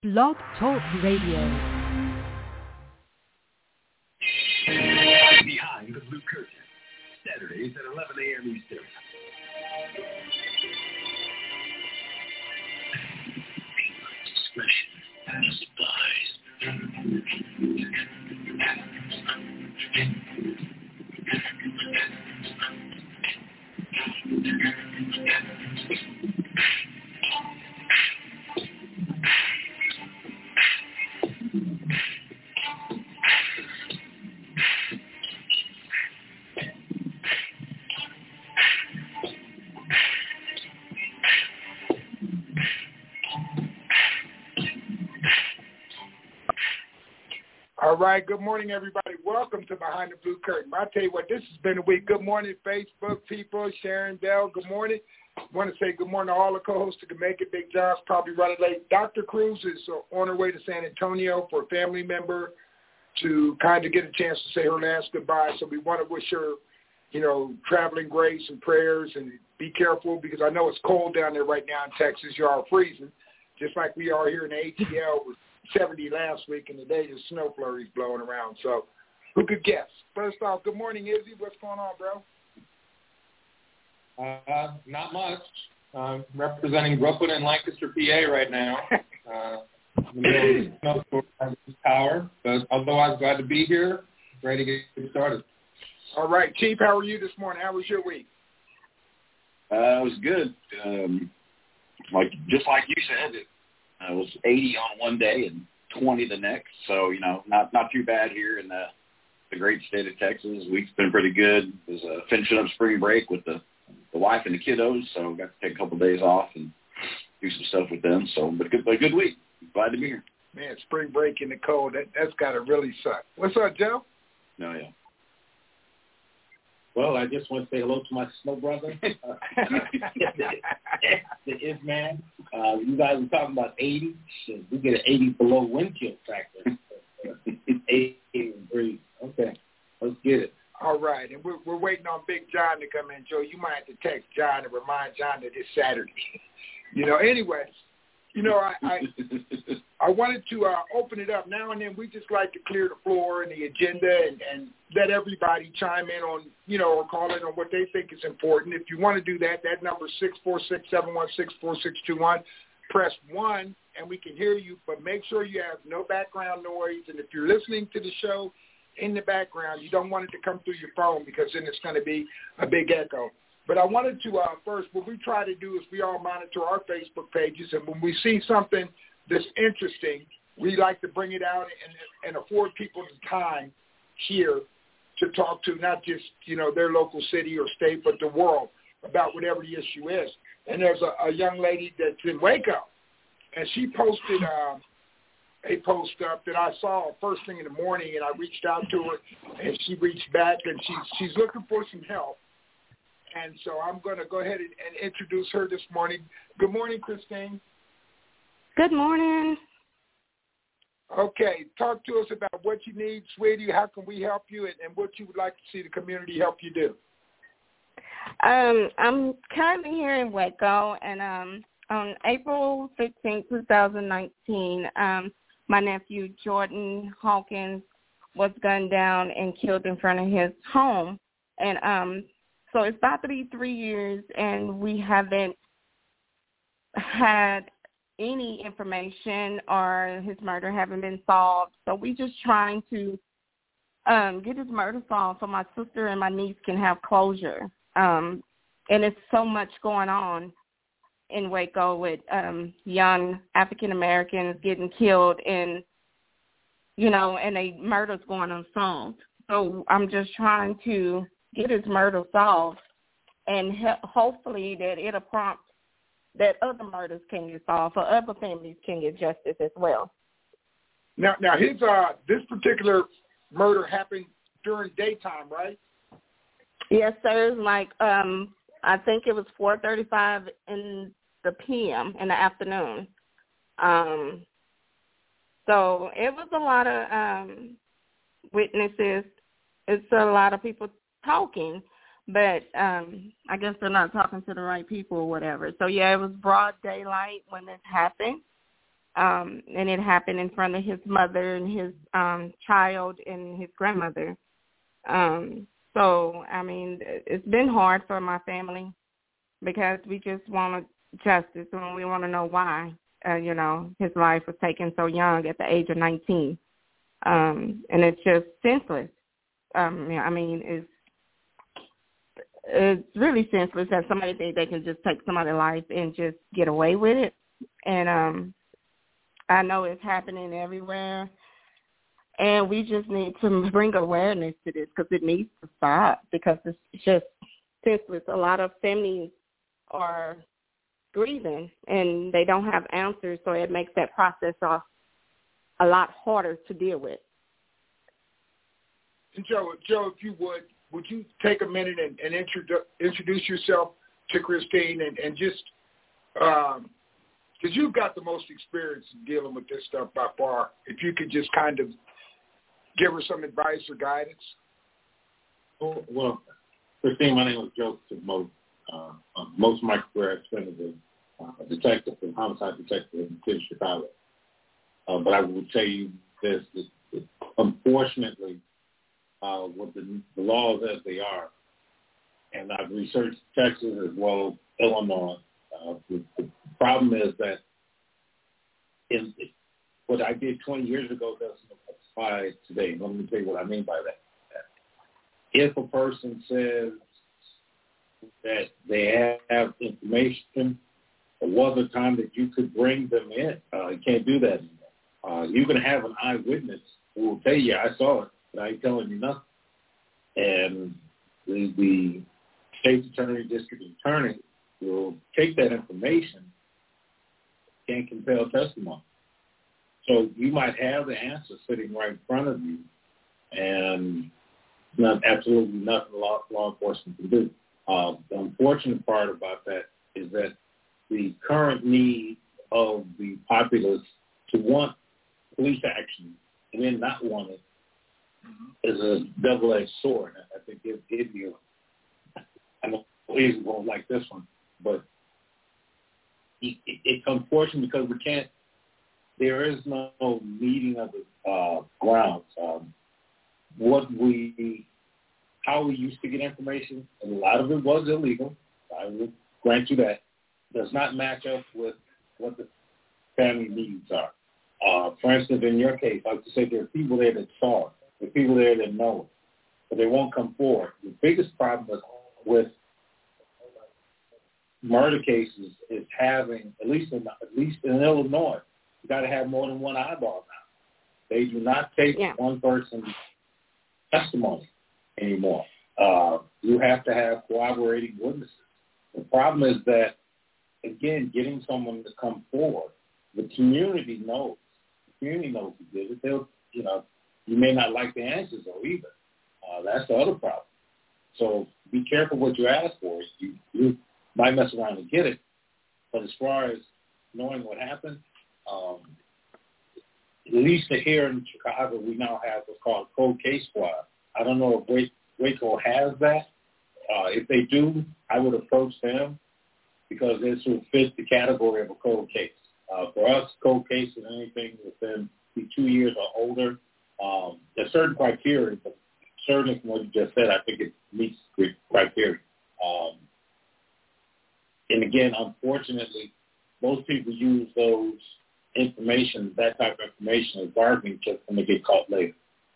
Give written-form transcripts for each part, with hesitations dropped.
Blog Talk Radio. Behind the Blue Curtain, Saturdays at 11 a.m. Eastern. Discretion is All right, good morning, everybody. Welcome to Behind the Blue Curtain. I tell you what, this has been a week. Good morning, Facebook people. Sharon Bell, good morning. I want to say good morning to all the co-hosts who can make it. Big John's probably running late. Dr. Cruz is on her way to San Antonio for a family member to kind of get a chance to say her last goodbye. So we want to wish her, traveling grace and prayers, and be careful because I know it's cold down there right now in Texas. You are freezing, just like we are here in the ATL. 70 last week, and today there's snow flurries blowing around. So who could guess? First off, good morning, Izzy. What's going on, bro? Not much. Representing Brooklyn and Lancaster, PA right now. Power, but otherwise glad to be here. Ready to get started. All right, Chief, how are you this morning? How was your week? It was good. Just like you said, it was 80 on one day and 20 the next. So, not too bad here in the great state of Texas. Week's been pretty good. It was finishing up spring break with the wife and the kiddos, so got to take a couple of days off and do some stuff with them. So, but a good week. Glad to be here. Man, spring break in the cold, that's got to really suck. What's up, Joe? No, yeah. Well, I just want to say hello to my snow brother, the Isman. You guys were talking about 80. Shit, we get an 80 below wind chill factor. 80 degrees. Okay, let's get it. All right, and we're waiting on Big John to come in. Joe, you might have to text John and remind John that it's Saturday. Anyways, I wanted to open it up. Now and then we just like to clear the floor and the agenda and let everybody chime in on, or call in on what they think is important. If you want to do that, that number is 646-716-4621. Press 1 and we can hear you, but make sure you have no background noise. And if you're listening to the show in the background, you don't want it to come through your phone because then it's going to be a big echo. But I wanted to first, what we try to do is we all monitor our Facebook pages, and when we see something that's interesting, we like to bring it out and afford people the time here to talk to not just, their local city or state, but the world about whatever the issue is. And there's a young lady that's in Waco, and she posted a post up that I saw first thing in the morning, and I reached out to her, and she reached back, and she's looking for some help. And so I'm going to go ahead and introduce her this morning. Good morning, Christine. Good morning. Okay, talk to us about what you need, sweetie. How can we help you, and what you would like to see the community help you do? I'm currently here in Waco, and on April 15, 2019, my nephew Jordan Hawkins was gunned down and killed in front of his home. And so it's about to be 3 years, and we haven't had any information or his murder haven't been solved. So we're just trying to get his murder solved so my sister and my niece can have closure. And it's so much going on in Waco with young African-Americans getting killed and, and a murder's going unsolved. So I'm just trying to get his murder solved, and hopefully that it'll prompt that other murders can get solved, or other families can get justice as well. Now his this particular murder happened during daytime, right? Yes, sir. Like I think it was 4:35 in the p.m. in the afternoon. So it was a lot of witnesses. It's a lot of people talking, but I guess they're not talking to the right people or whatever. So, yeah, it was broad daylight when this happened. and it happened in front of his mother and his child and his grandmother. So, I mean, it's been hard for my family because we just want justice and we want to know why, his life was taken so young at the age of 19. And it's just senseless. I mean, it's really senseless that somebody think they can just take somebody's life and just get away with it. And I know it's happening everywhere. And we just need to bring awareness to this because it needs to stop because it's just senseless. A lot of families are grieving and they don't have answers, so it makes that process a lot harder to deal with. And Joe, if you would you take a minute and introduce yourself to Christine and just because you've got the most experience in dealing with this stuff by far, if you could just kind of give her some advice or guidance. Well, Christine, my name is Joe Most. Most of my career I spent as a detective, a homicide detective in the city of Chicago. But I will tell you this, that unfortunately, with the laws as they are, and I've researched Texas as well as Illinois, the problem is that what I did 20 years ago doesn't apply today. Let me tell you what I mean by that. If a person says that they have information, there was a time that you could bring them in. You can't do that anymore. You can have an eyewitness who will tell you, I saw it, but I ain't telling you nothing. And the state's attorney, district attorney will take that information, can't compel testimony. So you might have the answer sitting right in front of you, and absolutely nothing law enforcement can do. The unfortunate part about that is that the current need of the populace to want police action and then not want it is a double-edged sword. I think if you, I know police won't like this one, but it's unfortunate because we can't. There is no meeting of the grounds. How we used to get information, and a lot of it was illegal. I will grant you that. Does not match up with what the family needs are. For instance, in your case, I would say there are people there that saw it. There are people there that know it, but they won't come forward. The biggest problem with murder cases is having, at least in Illinois, you got to have more than one eyeball now. They do not take one person's testimony anymore. You have to have corroborating witnesses. The problem is that, again, getting someone to come forward, the community knows. The community knows who did it. They'll, you may not like the answers though either. That's the other problem. So be careful what you ask for. You might mess around and get it, but as far as knowing what happened, at least here in Chicago, we now have what's called Cold Case Squad. I don't know if Waco has that. If they do, I would approach them because this would fit the category of a cold case. For us, cold case is anything within 2 years or older. There's certain criteria, but certainly from what you just said, I think it meets the criteria. And again, unfortunately, most people use that type of information as bargaining chips when they get caught later.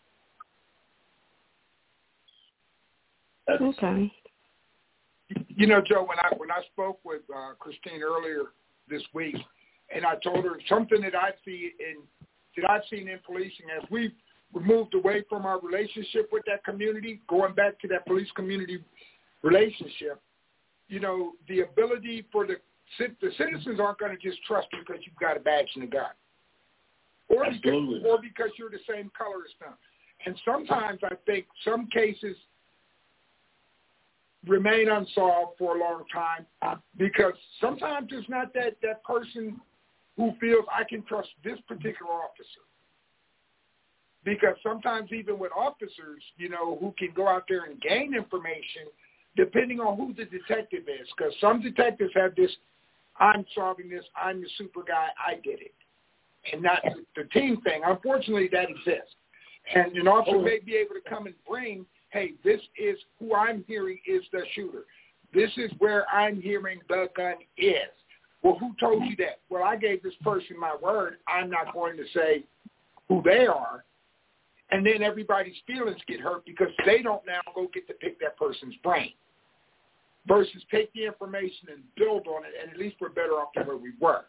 Okay. Joe, when I spoke with Christine earlier this week, and I told her something that I've seen in policing as we've moved away from our relationship with that community, going back to that police-community relationship, the ability for the citizens aren't going to just trust you because you've got a badge and a gun. Or because you're the same color as them. And sometimes I think some cases remain unsolved for a long time because sometimes it's not that person who feels I can trust this particular officer. Because sometimes even with officers, who can go out there and gain information, depending on who the detective is. Because some detectives have this, I'm solving this, I'm the super guy, I did it. and not the team thing. Unfortunately, that exists. And an officer may be able to come and bring, hey, this is who I'm hearing is the shooter. This is where I'm hearing the gun is. Well, who told you that? Well, I gave this person my word. I'm not going to say who they are. And then everybody's feelings get hurt because they don't now go get to pick that person's brain versus take the information and build on it, and at least we're better off than where we were.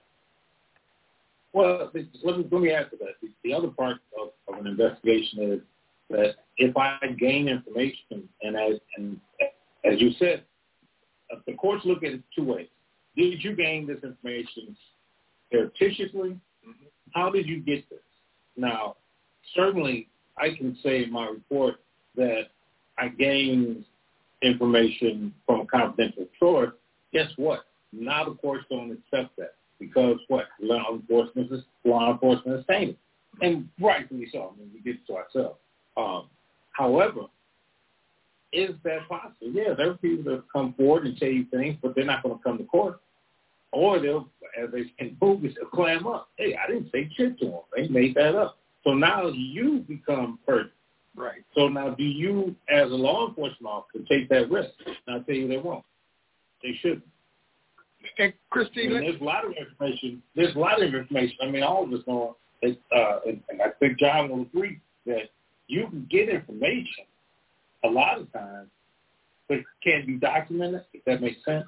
Well, let me answer that. The other part of an investigation is that if I gain information, and as you said, the courts look at it two ways. Did you gain this information surreptitiously? Mm-hmm. How did you get this? Now, certainly I can say in my report that I gained information from a confidential source. Guess what? Now the courts don't accept that because what? Law enforcement is tainted. And rightfully so. I mean, we did it to ourselves. However, is that possible? Yeah, there are people that come forward and tell you things, but they're not going to come to court. Or they'll, as they say in movies, they'll clam up. Hey, I didn't say shit to them. They made that up. So now you become perfect. Right. So now do you, as a law enforcement officer, take that risk? And I'll tell you they won't. They shouldn't. And Christine, there's a lot of information. I mean, all of us know, and I think John will agree that you can get information a lot of times, but it can't be documented, if that makes sense.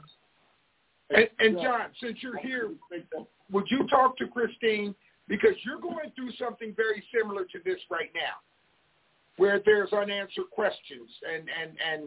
And John, since you're here, would you talk to Christine? Because you're going through something very similar to this right now, where there's unanswered questions and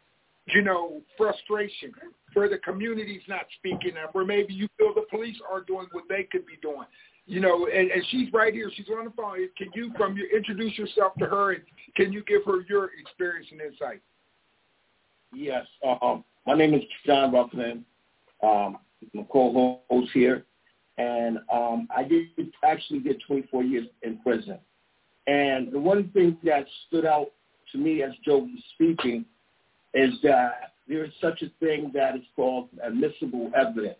frustration, where the community's not speaking up, where maybe you feel the police aren't doing what they could be doing. And she's right here. She's on the phone. Can you, introduce yourself to her, and can you give her your experience and insight? Yes. My name is John Ruffin. I'm a co-host here. And I did actually get 24 years in prison. And the one thing that stood out to me as Joe was speaking is that there is such a thing that is called admissible evidence.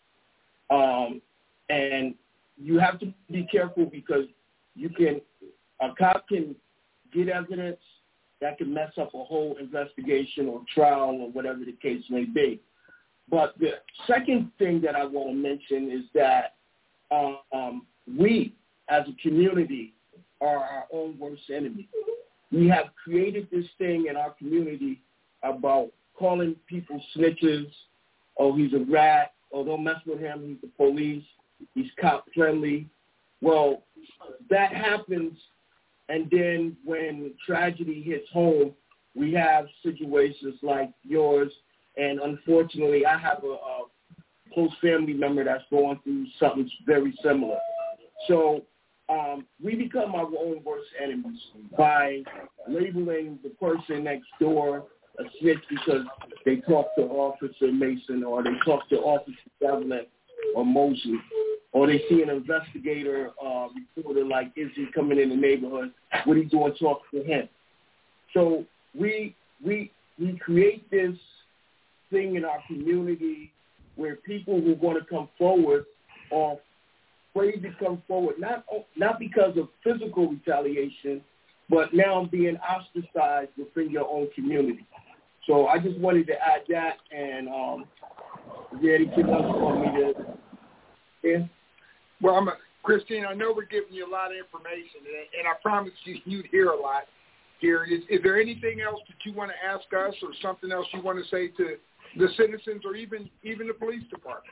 And you have to be careful because a cop can get evidence that can mess up a whole investigation or trial or whatever the case may be. But the second thing that I want to mention is that we, as a community, are our own worst enemy. We have created this thing in our community about calling people snitches. Oh, he's a rat. Oh, don't mess with him. He's the police. He's cop friendly. Well, that happens, and then when tragedy hits home, we have situations like yours. And unfortunately, I have a close family member that's going through something very similar. So we become our own worst enemies by labeling the person next door a snitch because they talk to Officer Mason or they talk to Officer Devlin or Mosley, or they see an investigator reporter like Izzy coming in the neighborhood. What are you doing talking to him? So we create this thing in our community where people who want to come forward are afraid to come forward, not because of physical retaliation, but now being ostracized within your own community. So I just wanted to add that, and is there anything else you want me to say? Well, Christine, I know we're giving you a lot of information, and I promise you'd hear a lot here. Is there anything else that you want to ask us or something else you want to say to the citizens or even the police department?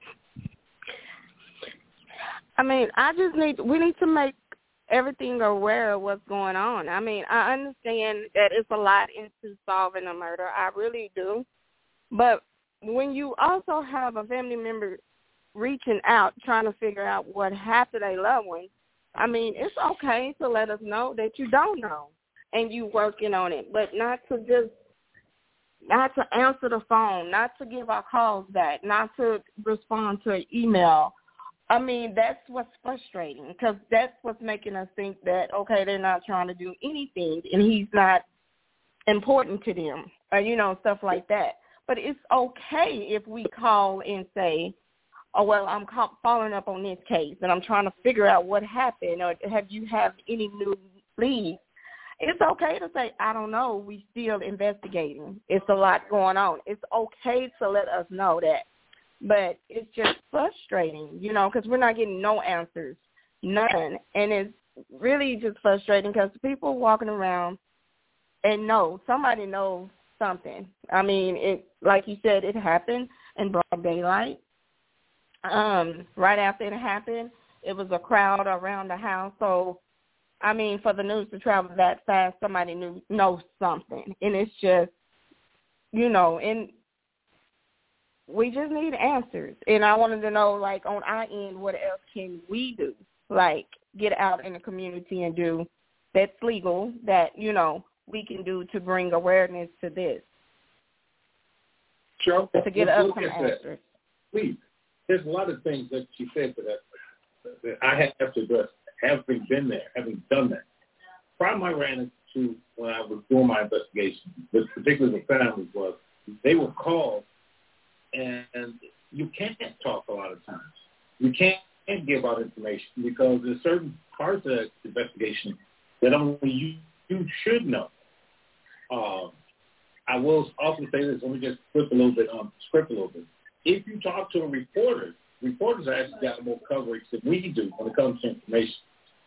I mean, we need to make everything aware of what's going on. I mean, I understand that it's a lot into solving a murder. I really do. But when you also have a family member reaching out, trying to figure out what happened to their loved one, I mean, it's okay to let us know that you don't know and you working on it, but not to answer the phone, not to give our calls back, not to respond to an email. I mean, that's what's frustrating because that's what's making us think that, okay, they're not trying to do anything and he's not important to them or, stuff like that. But it's okay if we call and say, oh, well, I'm following up on this case, and I'm trying to figure out what happened, or have you have any new leads? It's okay to say, I don't know, we still investigating. It's a lot going on. It's okay to let us know that. But it's just frustrating, because we're not getting no answers, none. And it's really just frustrating because people walking around and somebody knows something. I mean, it, like you said, it happened in broad daylight. Right after it happened, it was a crowd around the house. So, I mean, for the news to travel that fast, somebody knows something. And it's just, and we just need answers. And I wanted to know, like, on our end, what else can we do? Like, get out in the community and do that's legal, that, we can do to bring awareness to this. Sure. To get us some answers. Please. There's a lot of things that you said that I have to address, having been there, having done that. Problem I ran into when I was doing my investigation, particularly the families, was they were called, and you can't talk a lot of times. You can't give out information because there's certain parts of that investigation that only you should know. I will also say this. Let me just flip a little bit on script a little bit. If you talk to a reporter, reporters actually got more coverage than we do when it comes to information.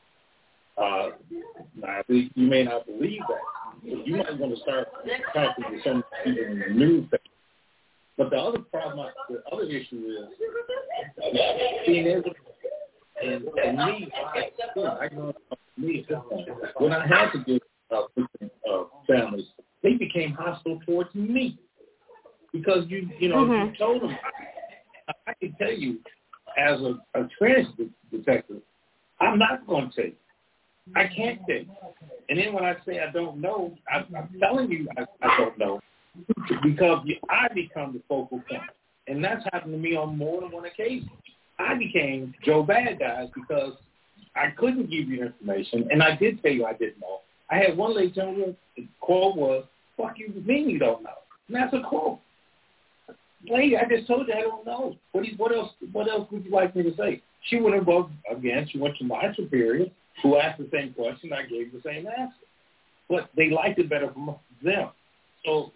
You may not believe that. But you might want to start talking to some people in the news. But the other problem, the other issue is being able to, and me, I know me at this point, when I had to do families, they became hostile towards me because you told them. I can tell you, as a transit detective, I'm not going to tell you. I can't tell you. And then when I say I don't know, I'm telling you I don't know because I become the focal point. And that's happened to me on more than one occasion. I became Joe Bad Guys because I couldn't give you information, and I did tell you I didn't know. I had one lady tell me the quote was, "Fuck you mean you don't know?" And that's a quote. Lady, I just told you I don't know. What else would you like me to say? She went above again. She went to my superior, who asked the same question. I gave the same answer, but they liked it better from them. So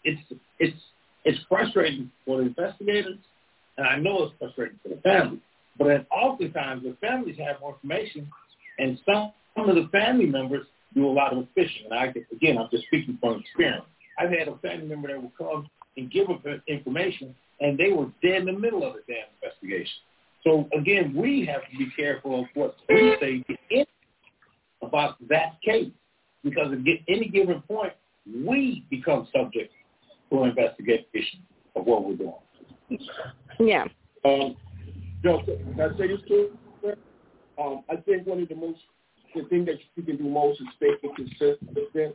it's frustrating for the investigators, and I know it's frustrating for the family. But then oftentimes the families have more information, and some of the family members do a lot of fishing. And I'm just speaking from experience. I've had a family member that will come and give us information, and they were dead in the middle of the damn investigation. So, again, we have to be careful of what we say about that case, because at any given point, we become subject to an investigation of what we're doing. Yeah. Joe, can I say this too? I think the thing that you can do most is stay consistent.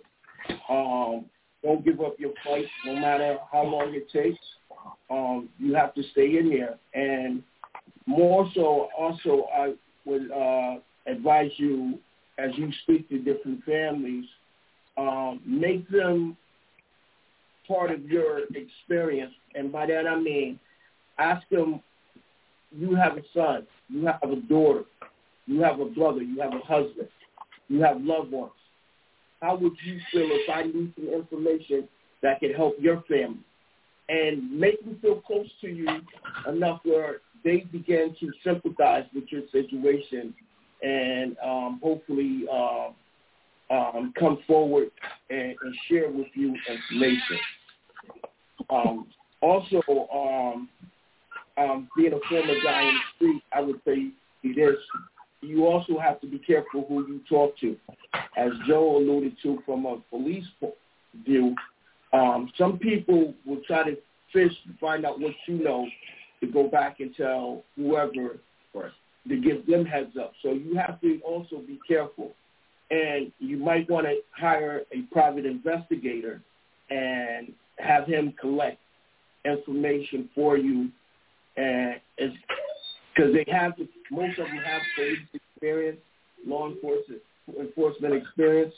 Don't give up your fight, no matter how long it takes. You have to stay in there. And more so, also, I would advise you, as you speak to different families, make them part of your experience. And by that I mean, ask them, you have a son, you have a daughter, you have a brother, you have a husband, you have loved ones. How would you feel if I knew some information that could help your family? And make them feel close to you enough where they begin to sympathize with your situation and hopefully come forward and share with you information. Also, being a former guy in the street, I would say this. You also have to be careful who you talk to. As Joe alluded to from a police view, some people will try to fish to find out what you know to go back and tell whoever to give them heads up. So you have to also be careful. And you might want to hire a private investigator and have him collect information for you. And because most of them have police experience, law enforcement experience.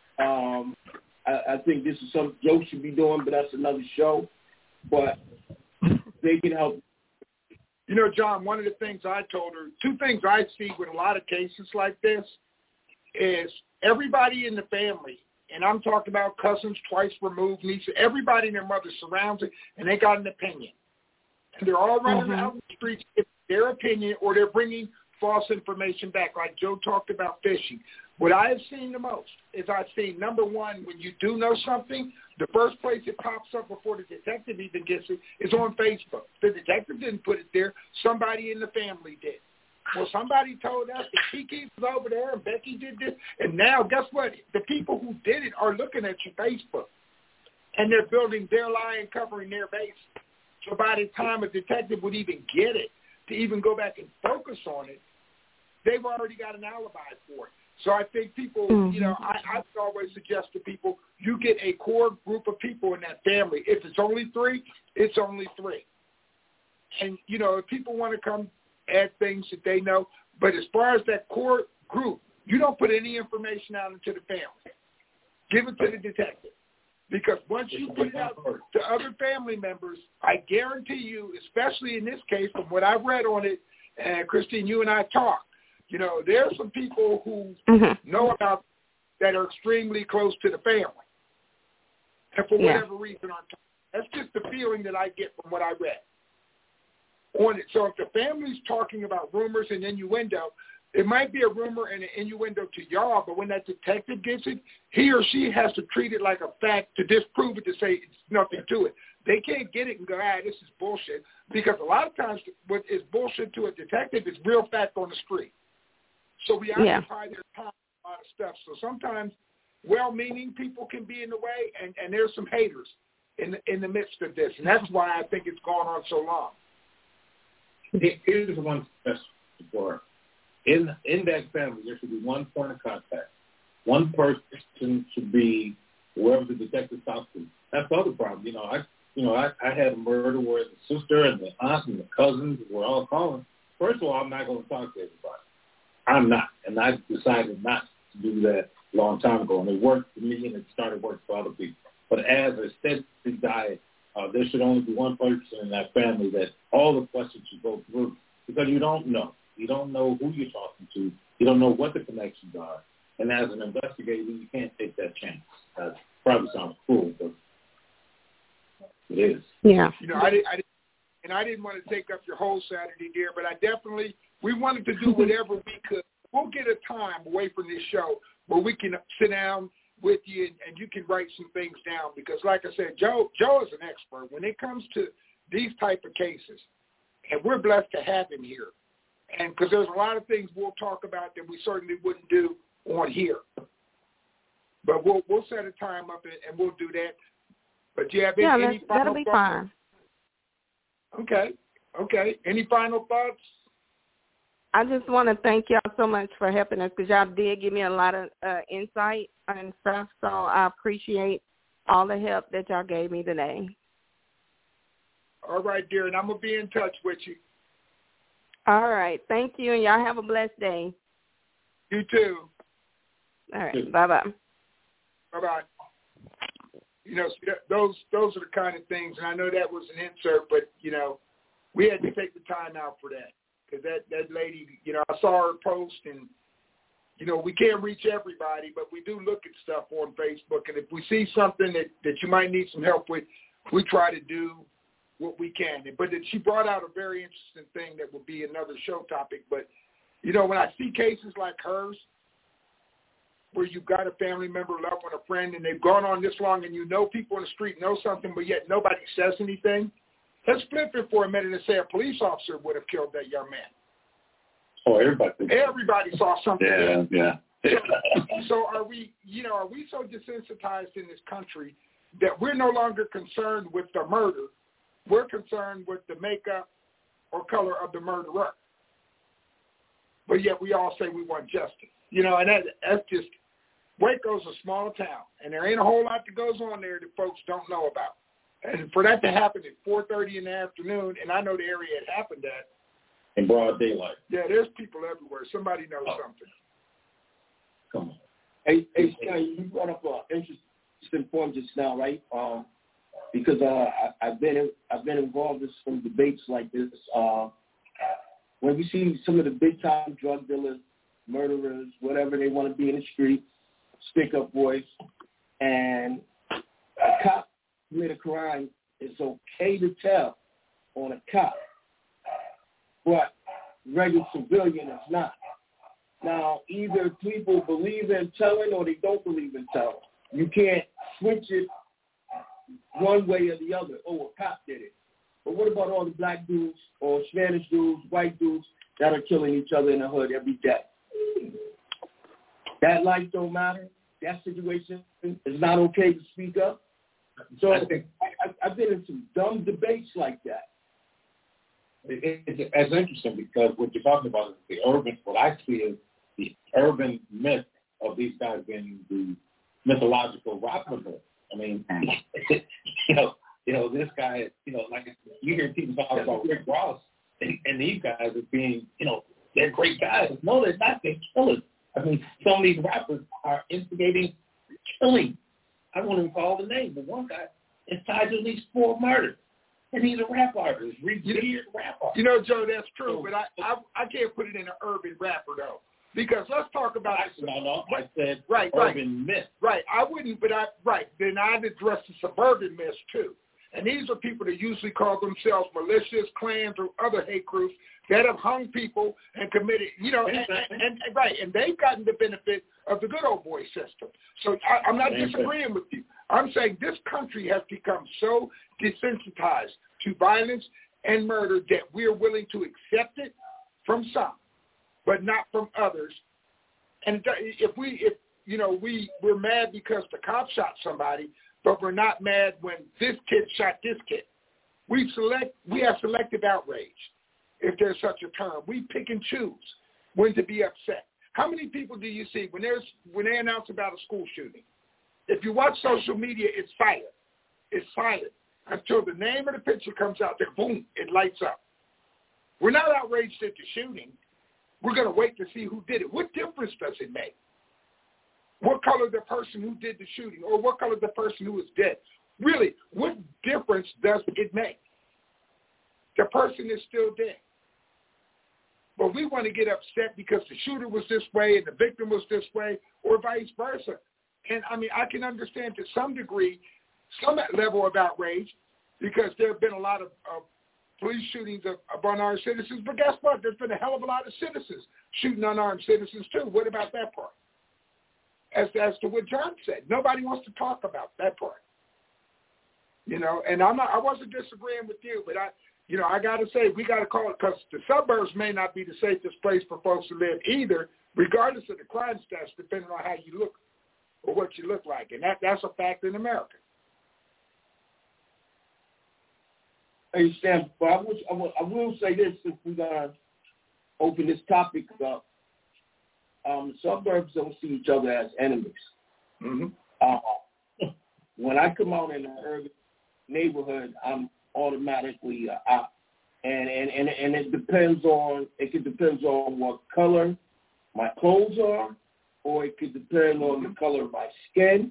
I think this is something Joe should be doing, but that's another show. But they can help You know, John, one of the things I told her, two things I see with a lot of cases like this is everybody in the family, and I'm talking about cousins twice removed, nieces, everybody and their mother surrounds it, and they got an opinion. And they're all running out in the streets with their opinion, or they're bringing false information back, like Joe talked about fishing. What I have seen the most is I've seen, number one, when you do know something, the first place it pops up before the detective even gets it is on Facebook. The detective didn't put it there. Somebody in the family did. Well, somebody told us that Kiki was over there and Becky did this. And now, guess what? The people who did it are looking at your Facebook. And they're building their lie and covering their base. So by the time a detective would even get it, to even go back and focus on it, they've already got an alibi for it. So I think people, you know, I would always suggest to people, you get a core group of people in that family. If it's only 3, it's only 3. And, you know, if people want to come add things that they know, but as far as that core group, you don't put any information out into the family. Give it to the detective. Because once you put it out to other family members, I guarantee you, especially in this case, from what I've read on it, and Christine, you and I talked, you know, there are some people who know about that are extremely close to the family. And for whatever reason, that's just the feeling that I get from what I read on it. So if the family's talking about rumors and innuendo, it might be a rumor and an innuendo to y'all, but when that detective gets it, he or she has to treat it like a fact to disprove it, to say it's nothing to it. They can't get it and go, this is bullshit, because a lot of times what is bullshit to a detective is real fact on the street. So we occupy their time on a lot of stuff. So sometimes well-meaning people can be in the way, and there's some haters in the midst of this, and that's why I think it's gone on so long. Here's one question for in that family. There should be one point of contact. One person should be whoever the detective talks to. That's the other problem. I had a murder where the sister and the aunt and the cousins were all calling. First of all, I'm not going to talk to everybody. I'm not, and I decided not to do that a long time ago, and it worked for me, and it started working for other people. But as a steady diet, there should only be one person in that family that all the questions should go through, because you don't know. You don't know who you're talking to. You don't know what the connections are. And as an investigator, you can't take that chance. That probably sounds cruel, but it is. Yeah. You know, I didn't want to take up your whole Saturday, dear, but we wanted to do whatever we could. We'll get a time away from this show where we can sit down with you and you can write some things down, because like I said, Joe is an expert when it comes to these type of cases, and we're blessed to have him here. And because there's a lot of things we'll talk about that we certainly wouldn't do on here. But we'll set a time up and we'll do that. But do you have any final that'll be thoughts? fine. Okay. Any final thoughts? I just want to thank y'all so much for helping us, because y'all did give me a lot of insight and stuff. So I appreciate all the help that y'all gave me today. All right, dear, and I'm going to be in touch with you. All right. Thank you, and y'all have a blessed day. You too. All right. Bye-bye. Bye-bye. You know, those are the kind of things, and I know that was an insert, but, you know, we had to take the time out for that. Because that lady, you know, I saw her post, and, you know, we can't reach everybody, but we do look at stuff on Facebook. And if we see something that you might need some help with, we try to do what we can. But she brought out a very interesting thing that will be another show topic. But, you know, when I see cases like hers, where you've got a family member, loved one, a friend, and they've gone on this long, and you know people in the street know something, but yet nobody says anything, let's flip it for a minute and say a police officer would have killed that young man. Oh, everybody. Everybody saw something. Yeah. So are we so desensitized in this country that we're no longer concerned with the murder? We're concerned with the makeup or color of the murderer. But yet we all say we want justice. You know, and that's just, Waco's a small town, and there ain't a whole lot that goes on there that folks don't know about. And for that to happen at 4:30 in the afternoon, and I know the area it happened at. In broad daylight. Yeah, there's people everywhere. Somebody knows something. Come on. Hey, Scott, you brought up an interesting point just now, right? Because I've been involved in some debates like this when we see some of the big-time drug dealers, murderers, whatever they want to be in the streets, stick-up boys, and a cop committed a crime, it's okay to tell on a cop, but regular civilian is not. Now, either people believe in telling or they don't believe in telling. You can't switch it one way or the other. Oh, a cop did it. But what about all the black dudes or Spanish dudes, white dudes that are killing each other in the hood every day? That life don't matter. That situation is not okay to speak up. So I've been in some dumb debates like that. It's interesting because what you're talking about is the urban, what I see is the urban myth of these guys being the mythological Robin Hood. I mean, this guy, like you hear people talk about Rick Ross and these guys as being, they're great guys. No, they're not. They're killers. I mean, some of these rappers are instigating killing. I won't even call the name, but one guy is tied to at least 4 murders. And he's a rap artist, revered rap artist. Joe, that's true, but I can't put it in an urban rapper, though. Because let's talk about I said urban myth. Right, I wouldn't, but then I'd address the suburban myths, too. And these are people that usually call themselves militias, clans, or other hate groups that have hung people and committed, and they've gotten the benefit of the good old boy system. So I'm not disagreeing with you. I'm saying this country has become so desensitized to violence and murder that we're willing to accept it from some, but not from others. And we're mad because the cop shot somebody, but we're not mad when this kid shot this kid. We have selective outrage, if there's such a term. We pick and choose when to be upset. How many people do you see when they announce about a school shooting? If you watch social media, it's silent. It's silent until the name of the picture comes out. Then boom, it lights up. We're not outraged at the shooting. We're going to wait to see who did it. What difference does it make? What color the person who did the shooting, or what color the person who is dead? Really, what difference does it make? The person is still dead. But we want to get upset because the shooter was this way and the victim was this way, or vice versa. And, I can understand to some degree some level of outrage because there have been a lot of police shootings of unarmed citizens. But guess what? There's been a hell of a lot of citizens shooting unarmed citizens, too. What about that part? As to what John said, nobody wants to talk about that part. And I wasn't disagreeing with you, but I got to say, we got to call it, because the suburbs may not be the safest place for folks to live either, regardless of the crime stats, depending on how you look or what you look like. And that's a fact in America. Hey, Stan, but I will say this, if we're going to open this topic up. The suburbs don't see each other as enemies. Mm-hmm. When I come out in an urban neighborhood, I'm automatically out, and it depends on what color my clothes are, or it could depend on the color of my skin.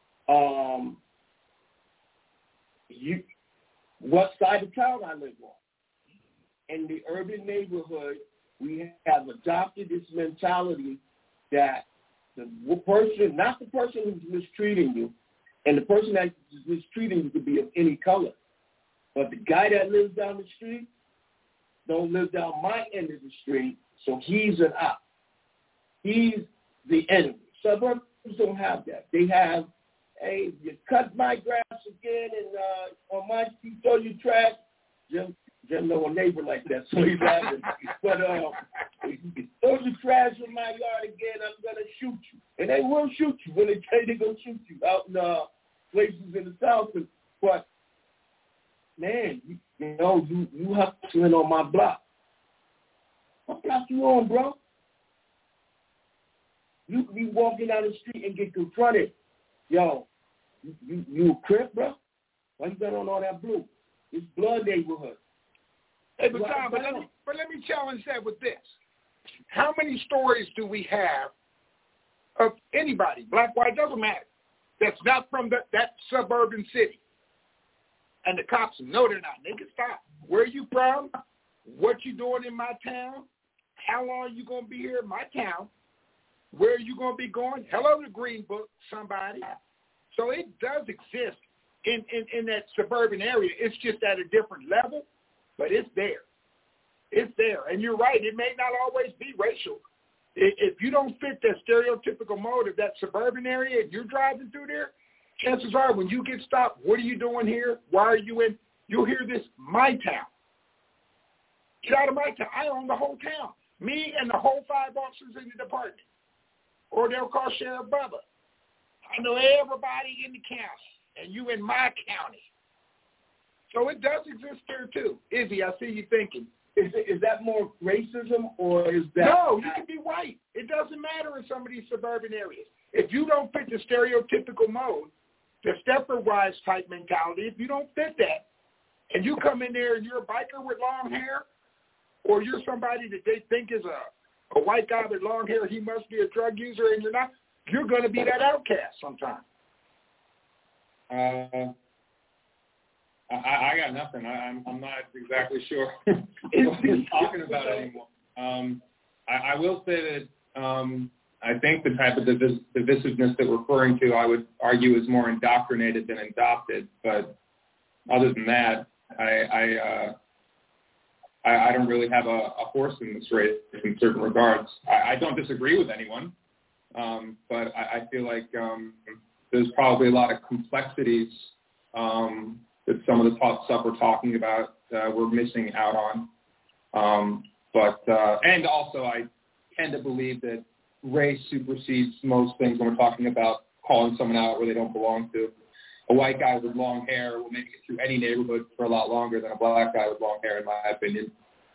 What side of town I live on. In the urban neighborhood, we have adopted this mentality that the person, not the person who's mistreating you, and the person that is mistreating you could be of any color, but the guy that lives down the street don't live down my end of the street, so he's an op. He's the enemy. Suburbs don't have that. They have, hey, you cut my grass again, and on my street, throw your trash. Jim know a neighbor like that, so he's laughing. But throw your trash in my yard again, I'm going to shoot you. And they will shoot you when they say they're going to shoot you out in places in the South. But, man, you hustling on my block. What block you on, bro? You be walking down the street and get confronted. Yo, you a Crip, bro? Why you got on all that blue? It's blood neighborhood. Hey, but Tom, let me challenge that with this. How many stories do we have of anybody, black, white, doesn't matter, that's not from that suburban city? And the cops know they're not. They can stop. Where are you from? what you doing in my town, how long you going to be here in my town, where are you going to be going? Hello to Green Book, somebody. So it does exist in that suburban area. It's just at a different level, but it's there. It's there. And you're right, it may not always be racial. If you don't fit that stereotypical mold of that suburban area and you're driving through there, chances are when you get stopped, what are you doing here? Why are you in? You'll hear this, my town. Get out of my town. I own the whole town. Me and the whole 5 officers in the department. Or they'll call Sheriff Bubba. I know everybody in the county, and you in my county. So it does exist there too. Izzy, I see you thinking. Is that more racism or is that? No, you can be white. It doesn't matter in some of these suburban areas. If you don't fit the stereotypical mode, the Stepford Wives type mentality, if you don't fit that, and you come in there and you're a biker with long hair, or you're somebody that they think is a white guy with long hair, he must be a drug user, and you're not, you're going to be that outcast sometime. I got nothing. I'm not exactly sure what he's talking about anymore. I will say that I think the type of divisiveness that we're referring to, I would argue, is more indoctrinated than adopted. But other than that, I don't really have a horse in this race in certain regards. I don't disagree with anyone, but I feel like there's probably a lot of complexities that some of the stuff we're talking about we're missing out on. And also I tend to believe that race supersedes most things when we're talking about calling someone out where they don't belong to. A white guy with long hair will make it through any neighborhood for a lot longer than a black guy with long hair, in my opinion.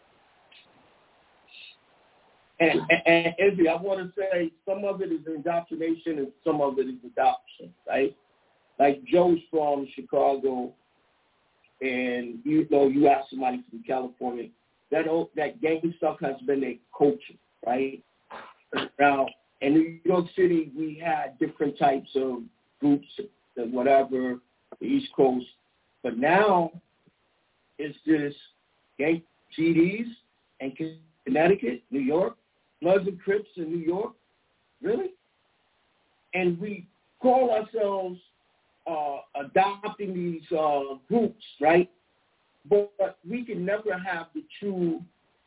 And Izzy, I want to say some of it is indoctrination and some of it is adoption, right? Like Joe's from Chicago, and you ask somebody from California, that gang stuff has been their culture, right? Now, in New York City, we had different types of groups, whatever, the East Coast, but now it's just gang GDs and Connecticut, New York, Bloods and Crips in New York, really? And we call ourselves adopting these groups, right? But we can never have the true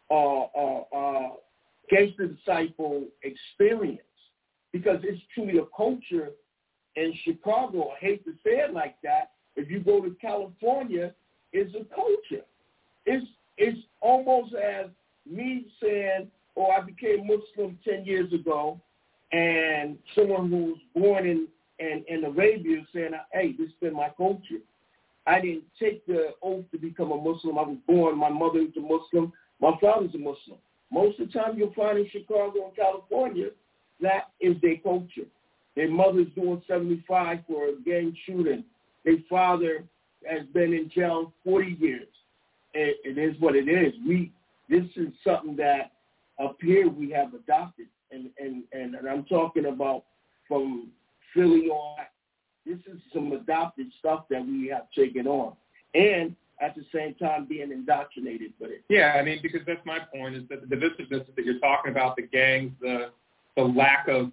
gangster disciple experience because it's truly a culture in Chicago. I hate to say it like that. If you go to California, it's a culture. It's almost as me saying, I became Muslim 10 years ago, and someone who was born in Arabia saying, hey, this has been my culture. I didn't take the oath to become a Muslim. I was born, my mother was a Muslim, my father's a Muslim. Most of the time you'll find in Chicago and California, that is their culture. Their mother's doing 75 for a gang shooting. Their father has been in jail 40 years. It is what it is. This is something that up here we have adopted, and I'm talking about from Philly on. This is some adopted stuff that we have taken on, and at the same time being indoctrinated with it. Yeah, I mean, because that's my point, is that the divisiveness that you're talking about, the gangs, the lack of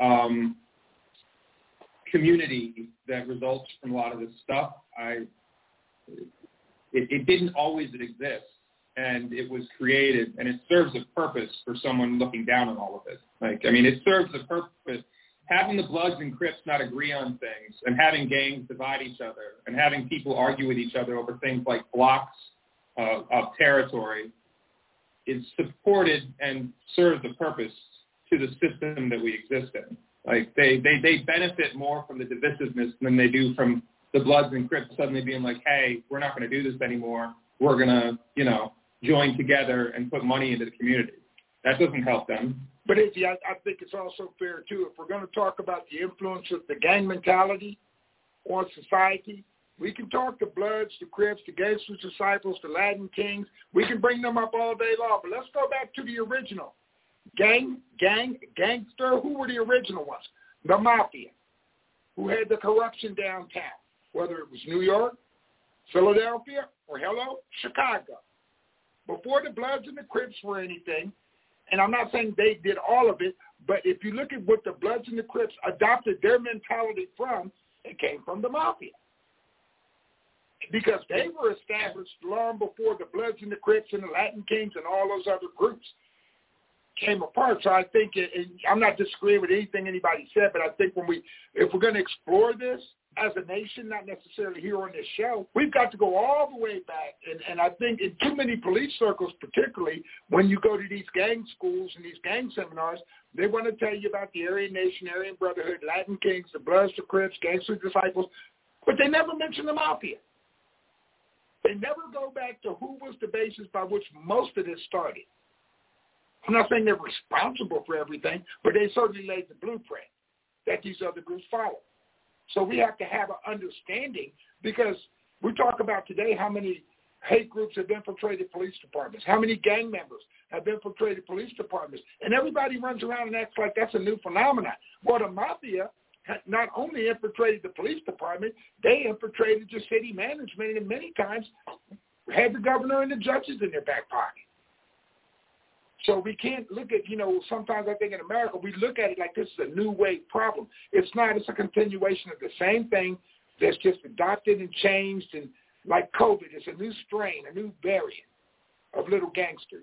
community that results from a lot of this stuff, it didn't always exist. And it was created, and it serves a purpose for someone looking down on all of it. It serves a purpose. Having the Bloods and Crips not agree on things, and having gangs divide each other, and having people argue with each other over things like blocks of territory is supported and serves a purpose to the system that we exist in. They benefit more from the divisiveness than they do from the Bloods and Crips suddenly being like, hey, we're not going to do this anymore. We're going to, join together and put money into the community. That doesn't help them. But Izzy, I think it's also fair, too, if we're going to talk about the influence of the gang mentality on society, we can talk to Bloods, the Crips, the Gangster Disciples, the Latin Kings. We can bring them up all day long. But let's go back to the original. Gangster, who were the original ones? The Mafia, who had the corruption downtown, whether it was New York, Philadelphia, or Chicago. before the Bloods and the Crips were anything, and I'm not saying they did all of it, but if you look at what the Bloods and the Crips adopted their mentality from, it came from the Mafia. Because they were established long before the Bloods and the Crips and the Latin Kings and all those other groups came apart. So I think, and I'm not disagreeing with anything anybody said, but I think if we're going to explore this as a nation, not necessarily here on this show, we've got to go all the way back. And I think in too many police circles, particularly when you go to these gang schools and these gang seminars, they want to tell you about the Aryan Nation, Aryan Brotherhood, Latin Kings, the Bloods, the Crips, Gangster Disciples, but they never mention the Mafia. They never go back to who was the basis by which most of this started. I'm not saying they're responsible for everything, but they certainly laid the blueprint that these other groups follow. So we have to have an understanding, because we talk about today how many hate groups have infiltrated police departments, how many gang members have infiltrated police departments, and everybody runs around and acts like that's a new phenomenon. Well, the Mafia not only infiltrated the police department, they infiltrated the city management, and many times had the governor and the judges in their back pocket. So we can't look at, sometimes I think in America, we look at it like this is a new wave problem. It's not. It's a continuation of the same thing that's just adopted and changed. And like COVID, it's a new strain, a new variant of little gangster,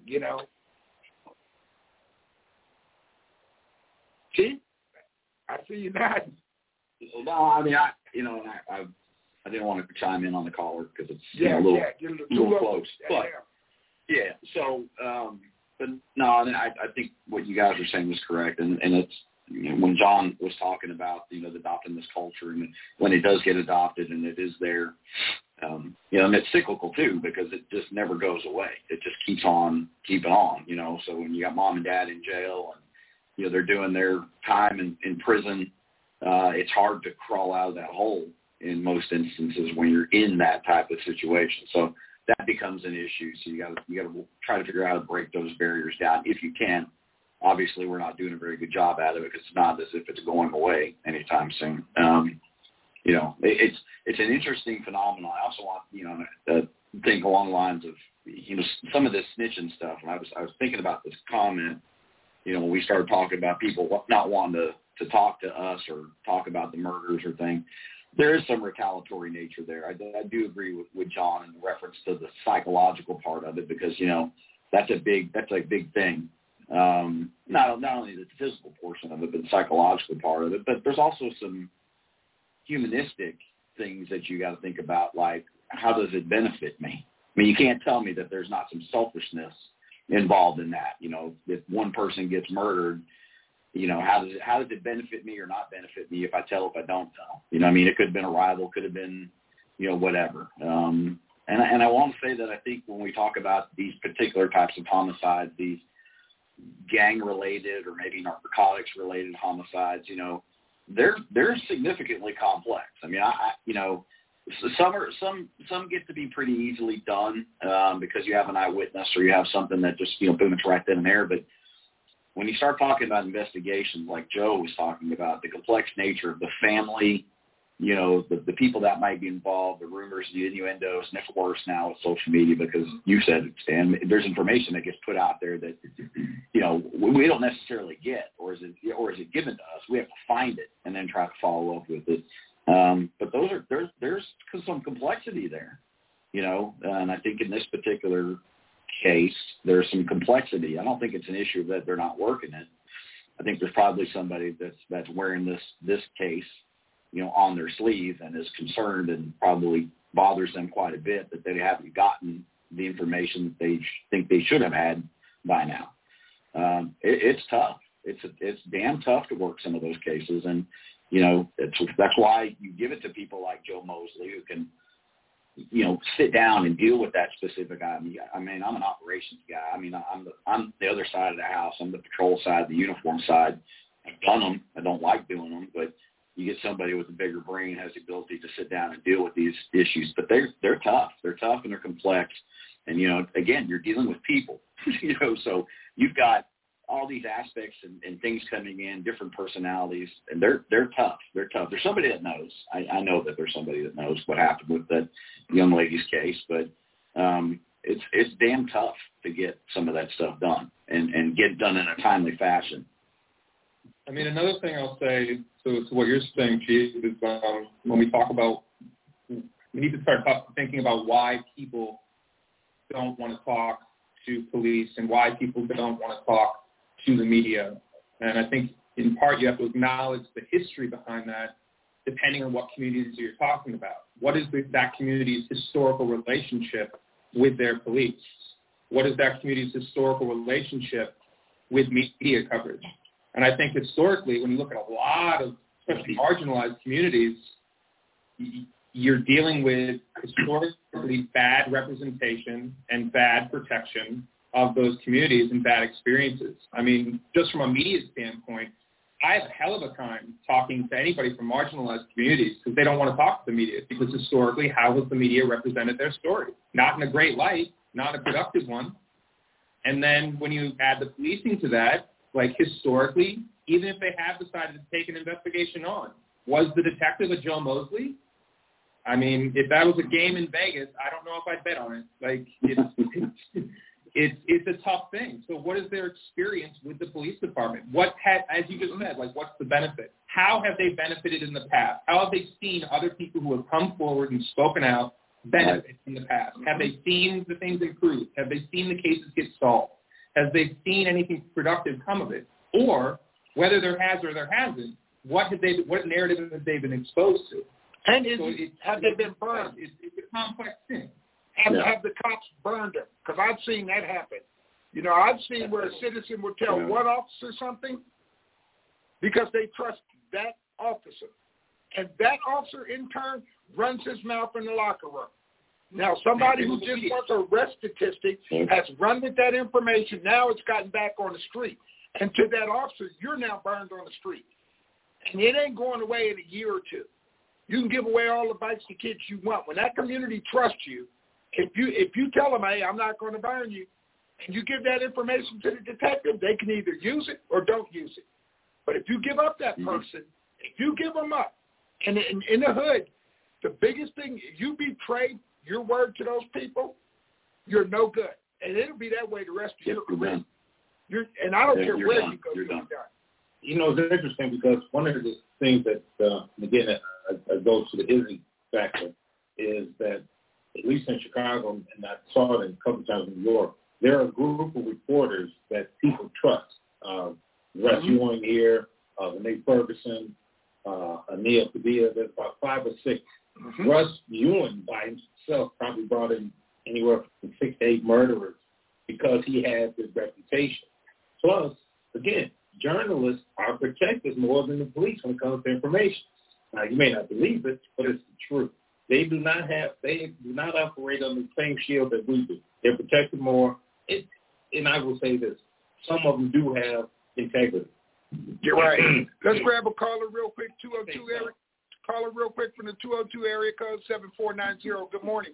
See? I see you nodding. No, I mean, I didn't want to chime in on the caller because it's a little close. But, yeah, so... But no, I think what you guys are saying is correct, and it's when John was talking about adopting this culture, and when it does get adopted and it is there, and it's cyclical too, because it just never goes away. It just keeps on keeping on, So when you got mom and dad in jail, and they're doing their time in prison, it's hard to crawl out of that hole in most instances when you're in that type of situation. So that becomes an issue. So you got to try to figure out how to break those barriers down if you can. Obviously, we're not doing a very good job at it because it's not as if it's going away anytime soon. It's an interesting phenomenon. I also want to think along the lines of some of this snitching stuff. And I was thinking about this comment. When we started talking about people not wanting to talk to us or talk about the murders or thing. There is some retaliatory nature there. I do agree with John in reference to the psychological part of it, because that's a big thing. Not only the physical portion of it, but the psychological part of it. But there's also some humanistic things that you got to think about, like how does it benefit me? I mean, you can't tell me that there's not some selfishness involved in that. If one person gets murdered, how does it benefit me or not benefit me if I tell, if I don't tell? It could have been a rival, could have been, whatever. And I want to say that I think when we talk about these particular types of homicides, these gang-related or maybe narcotics-related homicides, they're significantly complex. I mean, some get to be pretty easily done because you have an eyewitness or you have something that just boom, it's right then and there, but when you start talking about investigations like Joe was talking about, the complex nature of the family, the people that might be involved, the rumors, the innuendos, and it's worse now with social media because you said it, Stan, there's information that gets put out there that, we don't necessarily get, or is it given to us? We have to find it and then try to follow up with it. But there's some complexity there, and I think in this particular case, there's some complexity. I don't think it's an issue that they're not working it. I think there's probably somebody that's wearing this case, on their sleeve and is concerned and probably bothers them quite a bit that they haven't gotten the information that they think they should have had by now. It's tough. It's damn tough to work some of those cases, and that's why you give it to people like Joe Mosley who can sit down and deal with that specific item. I mean, I'm an operations guy. I mean, I'm the other side of the house. I'm the patrol side, the uniform side. I've done them. I don't like doing them, but you get somebody with a bigger brain has the ability to sit down and deal with these issues. But they're tough. They're tough and they're complex. And, again, you're dealing with people, so you've got all these aspects and things coming in, different personalities, and they're tough. They're tough. There's somebody that knows. I know that there's somebody that knows what happened with that young lady's case, but it's damn tough to get some of that stuff done and get done in a timely fashion. I mean, another thing I'll say to what you're saying, Chief, is when we talk about, we need to start thinking about why people don't want to talk to police and why people don't want to talk to the media. And I think in part you have to acknowledge the history behind that, depending on what communities you're talking about. What is that community's historical relationship with their police? What is that community's historical relationship with media coverage? And I think historically, when you look at a lot of especially marginalized communities, you're dealing with historically bad representation and bad protection of those communities and bad experiences. I mean, just from a media standpoint, I have a hell of a time talking to anybody from marginalized communities because they don't want to talk to the media, because historically, how has the media represented their story? Not in a great light, not a productive one. And then when you add the policing to that, like historically, even if they have decided to take an investigation on, was the detective a Joe Mosley? I mean, if that was a game in Vegas, I don't know if I'd bet on it. Like, it's a tough thing. So what is their experience with the police department? As you just said, like, what's the benefit? How have they benefited in the past? How have they seen other people who have come forward and spoken out benefit in the past? Have they seen the things improve? Have they seen the cases get solved? Have they seen anything productive come of it? Or whether there has or there hasn't, what narrative have they been exposed to? And have they been burned? It's a complex thing. Have the cops burned them? Because I've seen that happen. You know, I've seen where a citizen would tell one officer something because they trust that officer. And that officer, in turn, runs his mouth in the locker room. Now, somebody who just wants a arrest statistic has run with that information. Now it's gotten back on the street. And to that officer, you're now burned on the street. And it ain't going away in a year or two. You can give away all the bikes to kids you want. When that community trusts you, if you tell them, hey, I'm not going to burn you, and you give that information to the detective, they can either use it or don't use it. But if you give up that person, if you give them up, and in the hood, the biggest thing, if you betray your word to those people, you're no good. And it'll be that way the rest of your career. And I don't care where you go, you're done. You know, it's interesting because one of the things that, again, goes to the Izzy factor is that, at least in Chicago, and I saw it a couple times in New York, there are a group of reporters that people trust. Russ Ewing here, Renee Ferguson, Anil Padilla, there's about 5 or 6. Russ Ewing by himself probably brought in anywhere from 6 to 8 murderers because he has this reputation. Plus, again, journalists are protected more than the police when it comes to information. Now, you may not believe it, but it's the truth. They do not operate on the same shield that we do. They're protected more. And I will say this, some of them do have integrity. You're right. Let's grab a caller real quick, 202 area. Caller real quick from the 202 area code 7490. Good morning.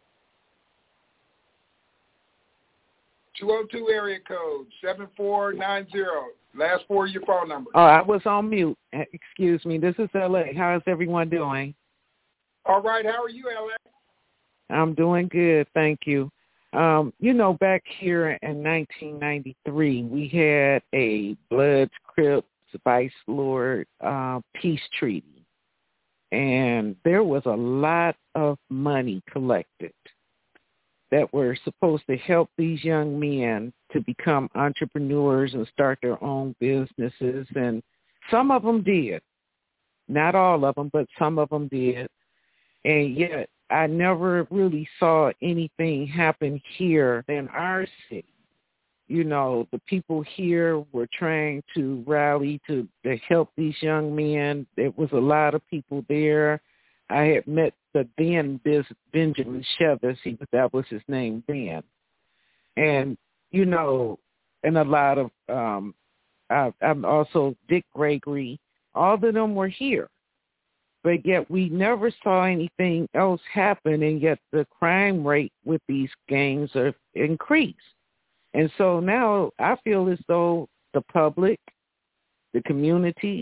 202 area code 7490. Last 4 of your phone number. Oh, I was on mute. Excuse me. This is LA. How is everyone doing? All right. How are you, LA? I'm doing good. Thank you. You know, back here in 1993, we had a Bloods, Crips, Vice Lord peace treaty. And there was a lot of money collected that were supposed to help these young men to become entrepreneurs and start their own businesses. And some of them did. Not all of them, but some of them did. And yet I never really saw anything happen here in our city. You know, the people here were trying to rally to help these young men. There was a lot of people there. I had met the then Benjamin Chevis. That was his name then. And, you know, and a lot of, I'm also Dick Gregory. All of them were here. But yet we never saw anything else happen, and yet the crime rate with these gangs are increased. And so now I feel as though the public, the communities,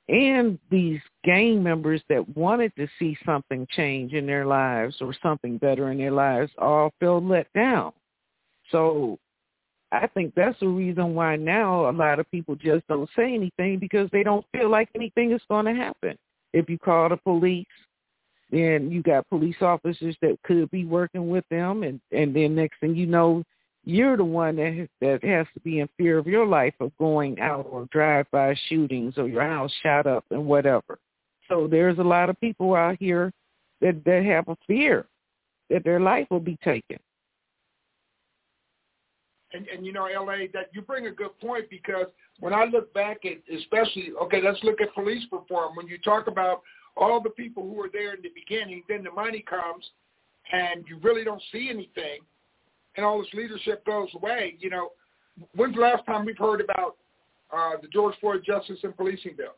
and these gang members that wanted to see something change in their lives or something better in their lives all feel let down. So I think that's the reason why now a lot of people just don't say anything, because they don't feel like anything is going to happen. If you call the police, then you got police officers that could be working with them, and then next thing you know, you're the one that has to be in fear of your life of going out or drive-by shootings or your house shot up and whatever. So there's a lot of people out here that have a fear that their life will be taken. And you know, L.A., that you bring a good point, because when I look back at, especially, okay, let's look at police reform. When you talk about all the people who were there in the beginning, then the money comes and you really don't see anything, and all this leadership goes away. You know, when's the last time we've heard about the George Floyd Justice and Policing Bill?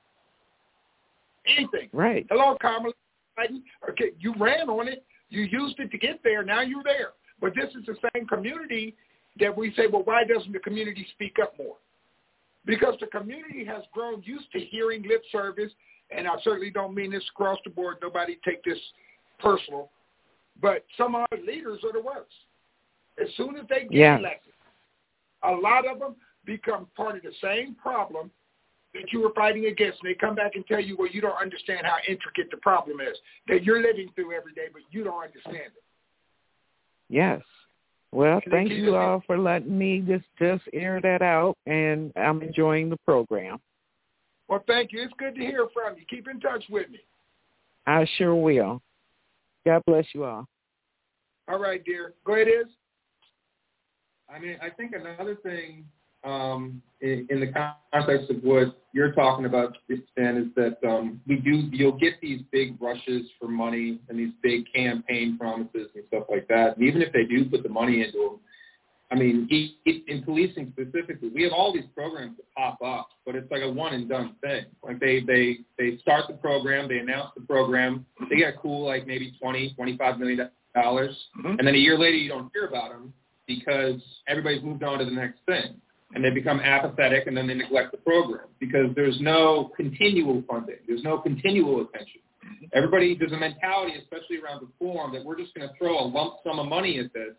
Anything. Right. Hello, Kamala. Okay, you ran on it. You used it to get there. Now you're there. But this is the same community that we say, well, why doesn't the community speak up more? Because the community has grown used to hearing lip service, and I certainly don't mean this across the board. Nobody take this personal. But some of our leaders are the worst. As soon as they get elected, a lot of them become part of the same problem that you were fighting against. And they come back and tell you, well, you don't understand how intricate the problem is that you're living through every day, but you don't understand it. Yes. Well, thank you all for letting me just air that out, and I'm enjoying the program. Well, thank you. It's good to hear from you. Keep in touch with me. I sure will. God bless you all. All right, dear. Go ahead, Iz. I mean, I think another thing in the context of what you're talking about, Stan, is that you'll get these big rushes for money and these big campaign promises and stuff like that. And even if they do put the money into them, I mean, in policing specifically, we have all these programs that pop up, but it's like a one and done thing. Like they start the program, they announce the program, they get cool like maybe $20-25 million, and then a year later you don't hear about them because everybody's moved on to the next thing. And they become apathetic, and then they neglect the program because there's no continual funding. There's no continual attention. There's a mentality, especially around reform, that we're just going to throw a lump sum of money at this,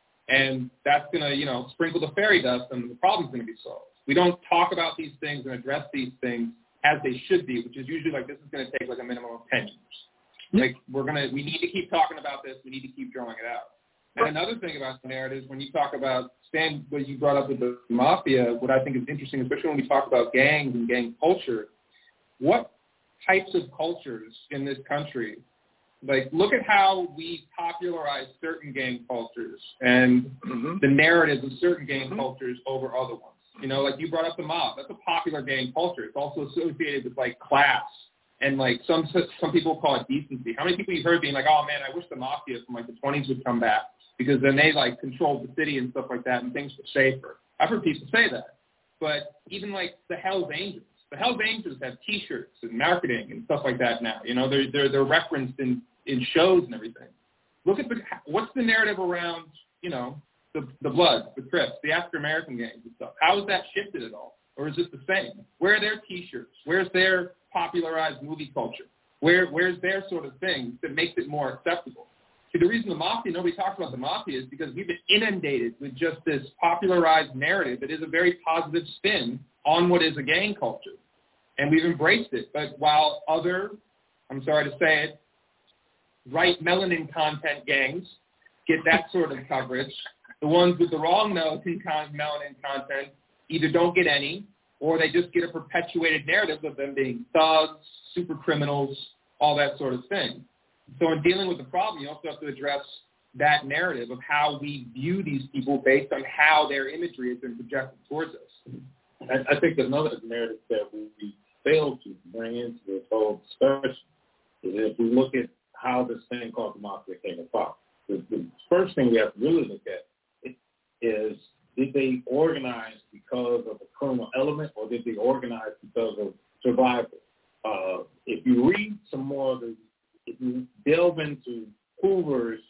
and that's going to, sprinkle the fairy dust, and the problem's going to be solved. We don't talk about these things and address these things as they should be, which is usually like this is going to take like a minimum of 10 years. Like we need to keep talking about this. We need to keep drawing it out. And another thing about the narratives, when you talk about, Stan, what you brought up with the mafia, what I think is interesting, especially when we talk about gangs and gang culture, what types of cultures in this country, like look at how we popularize certain gang cultures and the narratives of certain gang cultures over other ones. Like you brought up the mob. That's a popular gang culture. It's also associated with like class. And like some people call it decency. How many people you've heard being like, oh man, I wish the mafia from like the 20s would come back because then they like controlled the city and stuff like that and things were safer. I've heard people say that. But even like the Hells Angels have T-shirts and marketing and stuff like that now. They're referenced in shows and everything. Look at what's the narrative around the Bloods, the Crips, the African American gangs and stuff. How has that shifted at all? Or is it the same? Where are their T-shirts? Where's their popularized movie culture? Where's their sort of thing that makes it more acceptable? See, the reason nobody talks about the mafia is because we've been inundated with just this popularized narrative that is a very positive spin on what is a gang culture. And we've embraced it. But while other, I'm sorry to say it, right melanin content gangs get that sort of coverage, the ones with the wrong melanin content either don't get any, or they just get a perpetuated narrative of them being thugs, super criminals, all that sort of thing. So in dealing with the problem, you also have to address that narrative of how we view these people based on how their imagery has been projected towards us. I think another narrative that we fail to bring into this whole discussion is if we look at how this thing called the mafia came about. The first thing we have to really look at is, did they organize because of a criminal element, or did they organize because of survival? If you read some more if you delve into Hoover's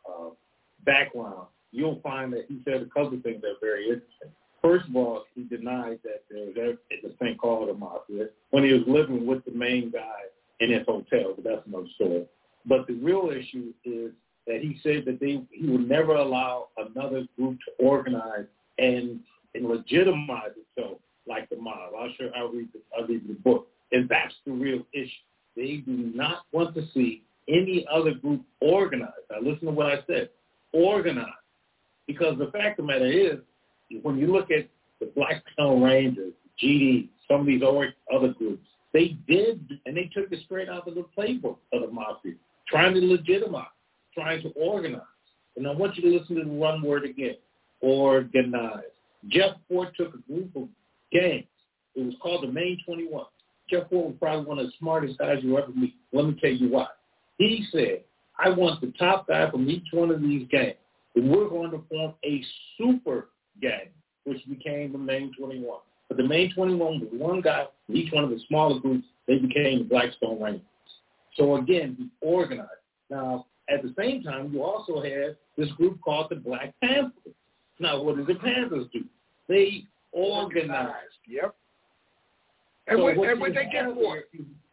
background, you'll find that he said a couple of things that are very interesting. First of all, he denied that there was this thing called a mafia. When he was living with the main guy in his hotel, but that's another story. But the real issue is that he said that he would never allow another group to organize and legitimize itself like the mob. I'll read the book. And that's the real issue. They do not want to see any other group organized. Now listen to what I said. Organized. Because the fact of the matter is, when you look at the Blackstone Rangers, GD, some of these other groups, they did, and they took it straight out of the playbook of the mafia, trying to legitimize, trying to organize. And I want you to listen to the one word again, organize. Jeff Fort took a group of gangs. It was called the Main 21. Jeff Fort was probably one of the smartest guys you ever meet. Let me tell you why. He said, I want the top guy from each one of these gangs, and we're going to form a super gang, which became the Main 21. But the Main 21 was one guy from each one of the smaller groups. They became the Blackstone Rangers. So again, be organized. Now, at the same time, you also had this group called the Black Panthers. Now, what did the Panthers do? They organized. Yep. And so what they get for it?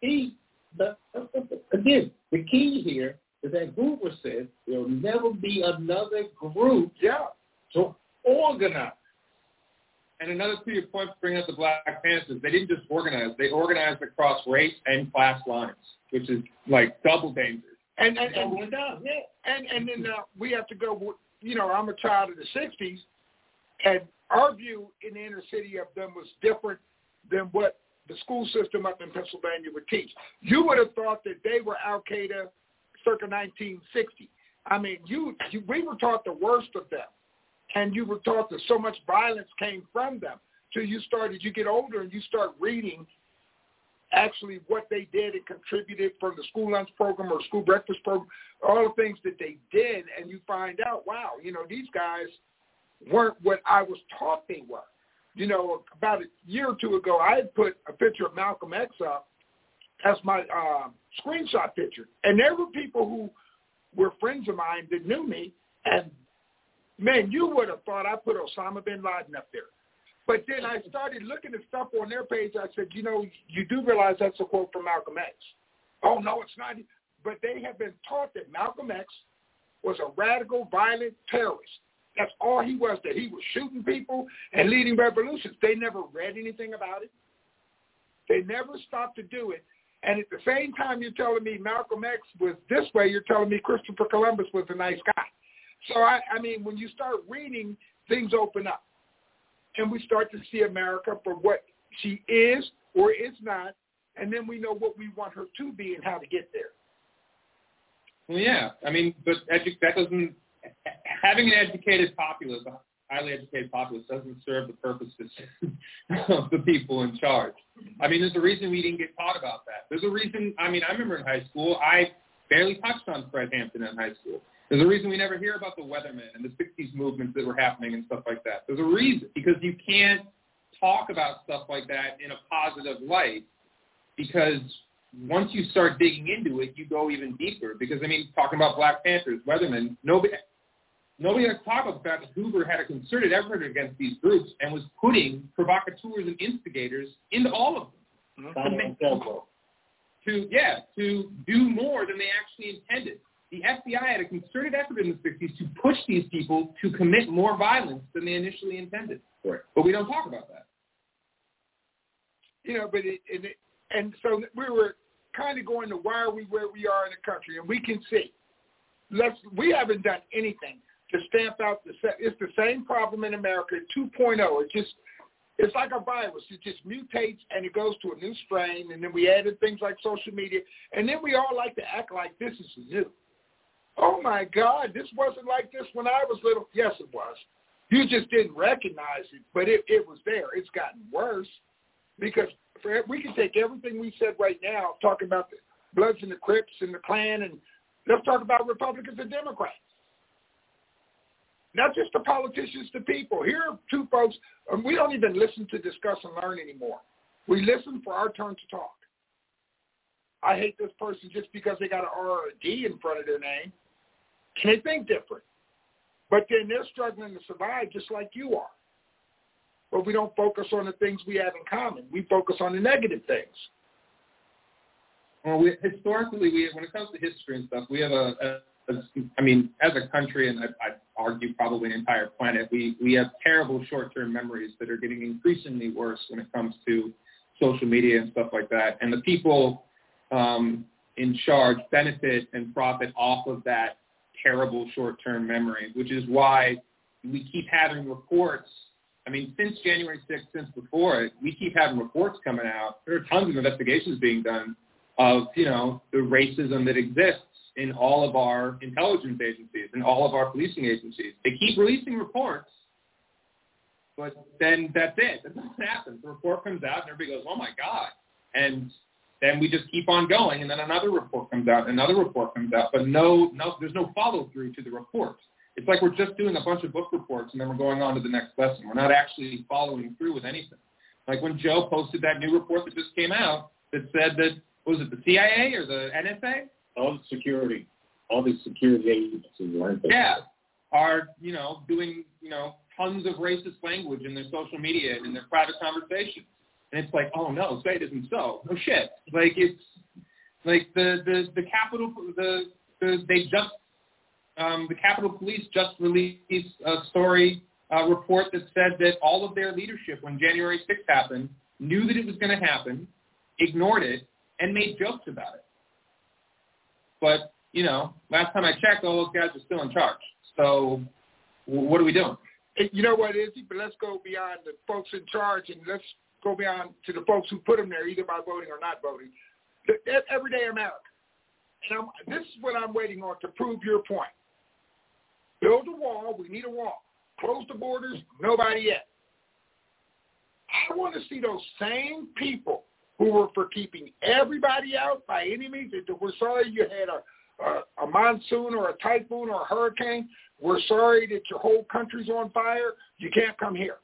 Again, the key here is that Hoover said there will never be another group to organize. And another to your point, bringing up the Black Panthers, they didn't just organize. They organized across race and class lines, which is like double danger. And then we have to go, I'm a child of the 60s, and our view in the inner city of them was different than what the school system up in Pennsylvania would teach. You would have thought that they were Al-Qaeda circa 1960. I mean, we were taught the worst of them, and you were taught that so much violence came from them. Till you get older and you start reading actually what they did and contributed from the school lunch program or school breakfast program, all the things that they did, and you find out, wow, these guys weren't what I was taught they were. About a year or two ago, I had put a picture of Malcolm X up as my screenshot picture. And there were people who were friends of mine that knew me, and, man, you would have thought I put Osama bin Laden up there. But then I started looking at stuff on their page. I said, you do realize that's a quote from Malcolm X. Oh, no, it's not. But they have been taught that Malcolm X was a radical, violent terrorist. That's all he was, that he was shooting people and leading revolutions. They never read anything about it. They never stopped to do it. And at the same time you're telling me Malcolm X was this way, you're telling me Christopher Columbus was a nice guy. So, I mean, when you start reading, things open up. And we start to see America for what she is or is not, and then we know what we want her to be and how to get there. Well, yeah. I mean, but that doesn't – having an educated populace, a highly educated populace, doesn't serve the purposes of the people in charge. I mean, there's a reason we didn't get taught about that. There's a reason – I mean, I remember in high school, I barely touched on Fred Hampton in high school. There's a reason we never hear about the Weathermen and the 60s movements that were happening and stuff like that. There's a reason, because you can't talk about stuff like that in a positive light, because once you start digging into it, you go even deeper. Because, I mean, talking about Black Panthers, Weathermen, nobody had to talk about the fact that Hoover had a concerted effort against these groups and was putting provocateurs and instigators into all of them. To do more than they actually intended. The FBI had a concerted effort in the 60s to push these people to commit more violence than they initially intended. Right. But we don't talk about that. And so we were kind of going to why are we where we are in the country, and we can see. We haven't done anything to stamp out it's the same problem in America 2.0. It's like a virus. It just mutates and it goes to a new strain, and then we added things like social media, and then we all like to act like this is new. Oh, my God, this wasn't like this when I was little. Yes, it was. You just didn't recognize it, but it was there. It's gotten worse because we can take everything we said right now, talking about the Bloods and the Crips and the Klan, and let's talk about Republicans and Democrats. Not just the politicians, the people. Here are two folks, and we don't even listen to discuss and learn anymore. We listen for our turn to talk. I hate this person just because they got an R or a D in front of their name. And they think different. But then they're struggling to survive just like you are. But we don't focus on the things we have in common. We focus on the negative things. Well, historically, when it comes to history and stuff, we have as a country, and I'd argue probably an entire planet, we have terrible short-term memories that are getting increasingly worse when it comes to social media and stuff like that. And the people in charge benefit and profit off of that terrible short-term memory, which is why we keep having reports. I mean, since January 6th, since before it, we keep having reports coming out. There are tons of investigations being done of, the racism that exists in all of our intelligence agencies and all of our policing agencies. They keep releasing reports, but then that's it. That's what happens. The report comes out and everybody goes, oh, my God. And then we just keep on going, and then another report comes out, another report comes out, but no, there's no follow-through to the report. It's like we're just doing a bunch of book reports, and then we're going on to the next lesson. We're not actually following through with anything. Like when Joe posted that new report that just came out that said that, was it the CIA or the NSA? All the security agencies, right? Yeah, are, doing, tons of racist language in their social media and in their private conversations. And it's like, oh no, say it isn't so. No shit. Like it's like the Capitol, the Capitol Police just released a story report that said that all of their leadership when January 6th happened knew that it was going to happen, ignored it, and made jokes about it. But, last time I checked, all those guys are still in charge. So what are we doing? You know what, Izzy? But let's go beyond the folks in charge and let's go beyond to the folks who put them there, either by voting or not voting. Everyday America. And this is what I'm waiting on to prove your point. Build a wall. We need a wall. Close the borders. Nobody yet. I want to see those same people who were for keeping everybody out by any means. We're sorry you had a monsoon or a typhoon or a hurricane. We're sorry that your whole country's on fire. You can't come here.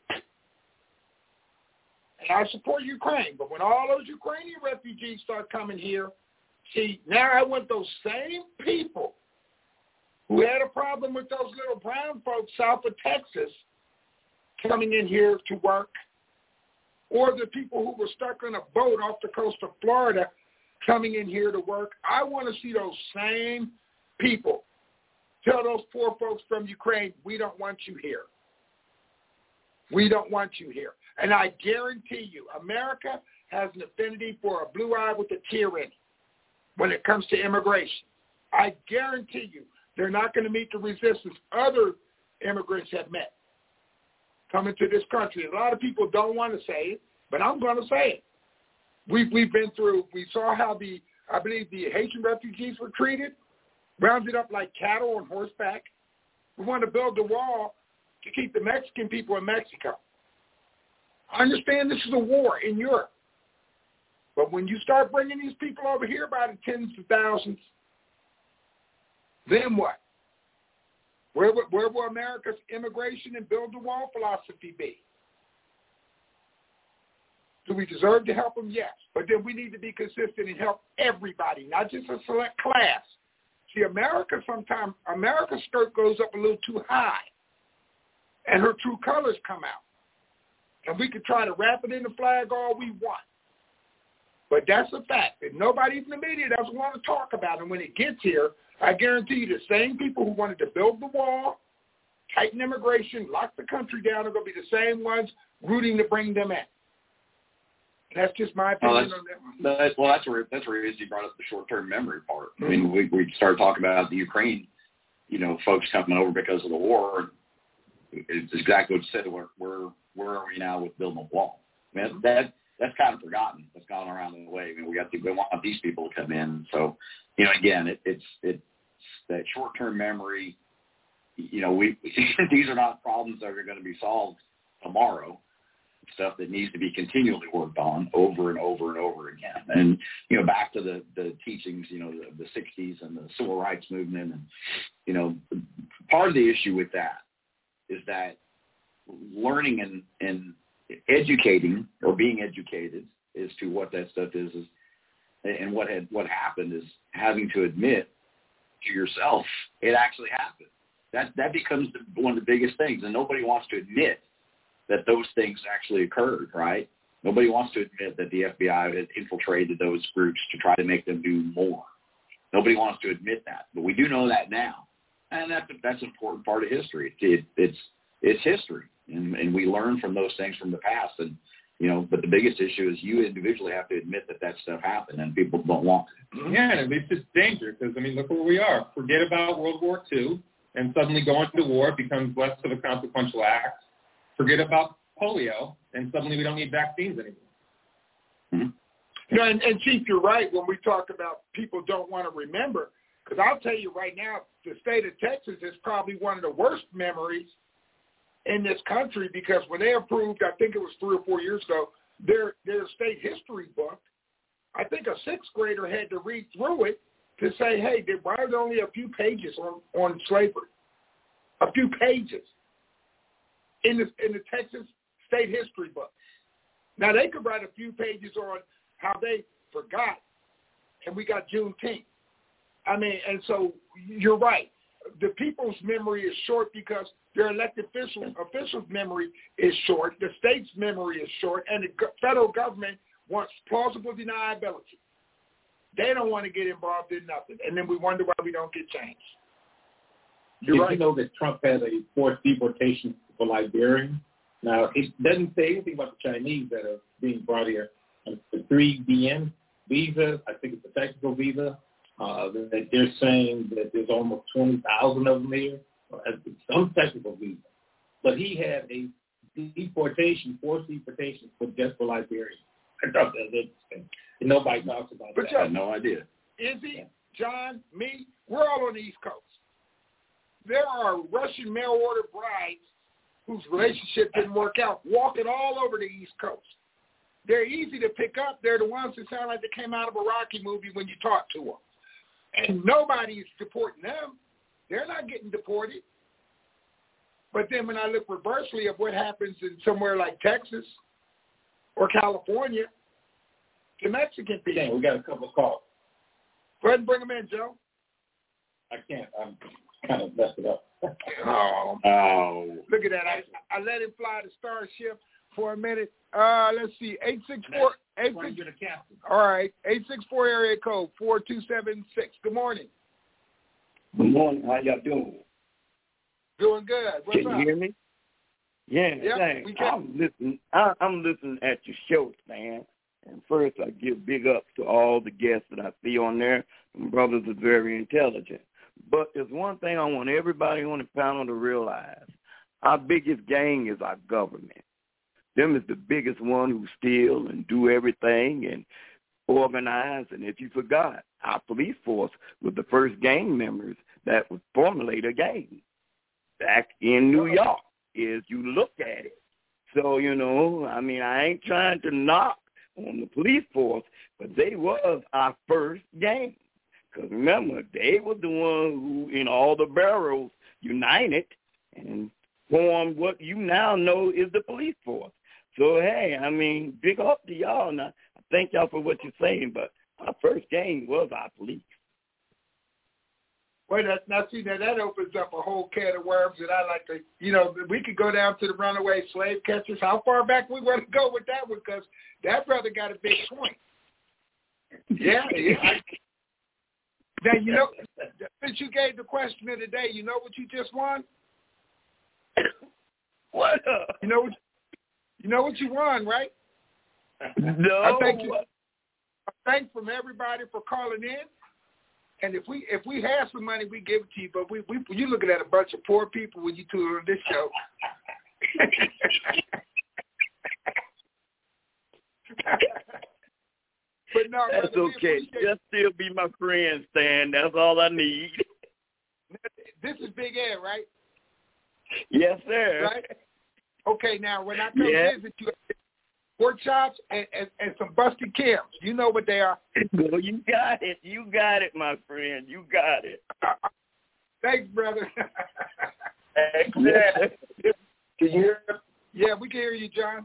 And I support Ukraine, but when all those Ukrainian refugees start coming here, see, now I want those same people who had a problem with those little brown folks south of Texas coming in here to work, or the people who were stuck on a boat off the coast of Florida coming in here to work. I want to see those same people tell those poor folks from Ukraine, we don't want you here. We don't want you here. And I guarantee you, America has an affinity for a blue eye with a tear in it when it comes to immigration. I guarantee you, they're not going to meet the resistance other immigrants have met coming to this country. A lot of people don't want to say it, but I'm going to say it. We've been through, we saw how I believe the Haitian refugees were treated, rounded up like cattle on horseback. We want to build a wall to keep the Mexican people in Mexico. I understand this is a war in Europe, but when you start bringing these people over here by the tens of thousands, then what? Where will America's immigration and build the wall philosophy be? Do we deserve to help them? Yes. But then we need to be consistent and help everybody, not just a select class. See, America's skirt goes up a little too high, and her true colors come out. And we can try to wrap it in the flag all we want. But that's a fact that nobody in the media doesn't want to talk about. And when it gets here, I guarantee you the same people who wanted to build the wall, tighten immigration, lock the country down are going to be the same ones rooting to bring them in. And that's just my opinion on that one. That's where Izzy brought up the short-term memory part. I mean, we started talking about the Ukraine, folks coming over because of the war. It's exactly what you said. Where are we now with building a wall? I mean, that's kind of forgotten. That's gone around in the way. I mean, we want these people to come in. So, again, it's that short-term memory. These are not problems that are going to be solved tomorrow. Stuff that needs to be continually worked on over and over and over again. And, back to the teachings, the 60s and the civil rights movement. And, part of the issue with that is that learning and educating or being educated as to what that stuff is and what happened is having to admit to yourself it actually happened. That becomes one of the biggest things, and nobody wants to admit that those things actually occurred, right? Nobody wants to admit that the FBI had infiltrated those groups to try to make them do more. Nobody wants to admit that, but we do know that now, and that's an important part of history. It's history, and we learn from those things from the past. And but the biggest issue is you individually have to admit that stuff happened, and people don't want to. Yeah, and it's just danger because look where we are. Forget about World War II, and suddenly going to war becomes less of a consequential act. Forget about polio, and suddenly we don't need vaccines anymore. Mm-hmm. And Chief, you're right when we talk about people don't want to remember, because I'll tell you right now, the state of Texas is probably one of the worst memories in this country, because when they approved, I think it was 3 or 4 years ago, their state history book, I think a sixth grader had to read through it to say, hey, why are there only a few pages on slavery? A few pages in the Texas state history book. Now, they could write a few pages on how they forgot, and we got Juneteenth. And so you're right. The people's memory is short because their elected officials' memory is short, the state's memory is short, and the federal government wants plausible deniability. They don't want to get involved in nothing, and then we wonder why we don't get change. Did you know that Trump has a forced deportation for Liberians? Now, it doesn't say anything about the Chinese that are being brought here. The 3BN visa, I think it's a technical visa, that they're saying that there's almost 20,000 of them here, some technical visa. But he had a forced deportation just for Liberians. I thought that was interesting. And nobody talks about that. I had no idea. Izzy, John, me, we're all on the East Coast. There are Russian mail-order brides whose relationship didn't work out, walking all over the East Coast. They're easy to pick up. They're the ones that sound like they came out of a Rocky movie when you talk to them. And nobody's deporting them. They're not getting deported. But then when I look reversely of what happens in somewhere like Texas or California, the Mexican people. Okay, we got a couple of calls. Go ahead and bring them in, Joe. I can't. I'm kind of messed it up. Oh. Look at that. I let him fly the Starship for a minute. Let's see. 864. All right. 864 area code 4276. Good morning. Good morning. How y'all doing? Doing good. What's Can up? you hear me? Yeah, yep, thanks. we can. I'm listening at your show, man. And first, I give big ups to all the guests that I see on there. And brothers are very intelligent. But there's one thing I want everybody on the panel to realize. Our biggest gang is our government. Them is the biggest one who steal and do everything and organize. And if you forgot, our police force was the first gang members that would formulate a gang back in New York, is you look at it. So, I ain't trying to knock on the police force, but they was our first gang. Because remember, they were the one who, in all the boroughs, united and formed what you now know is the police force. So, hey, big up to y'all. Now, I thank y'all for what you're saying, but our first gang was our police. Well, that opens up a whole can of worms that I like to, we could go down to the runaway slave catchers. How far back we want to go with that one? Because that brother got a big point. Yeah. Now, since you gave the question of the day, you know what you just won? What? You know what you won, right? No. I thank from everybody for calling in. And if we have some money, we give it to you. But you looking at a bunch of poor people when you two are on this show. But no, that's brother, okay. Just still be my friend, Stan. That's all I need. This is Big Ed, right? Yes, sir. Right? Okay, now when I come visit you, pork chops and some busted Kims. You know what they are. Well, you got it. You got it, my friend. You got it. Thanks, brother. Can you hear me? Yeah, we can hear you, John.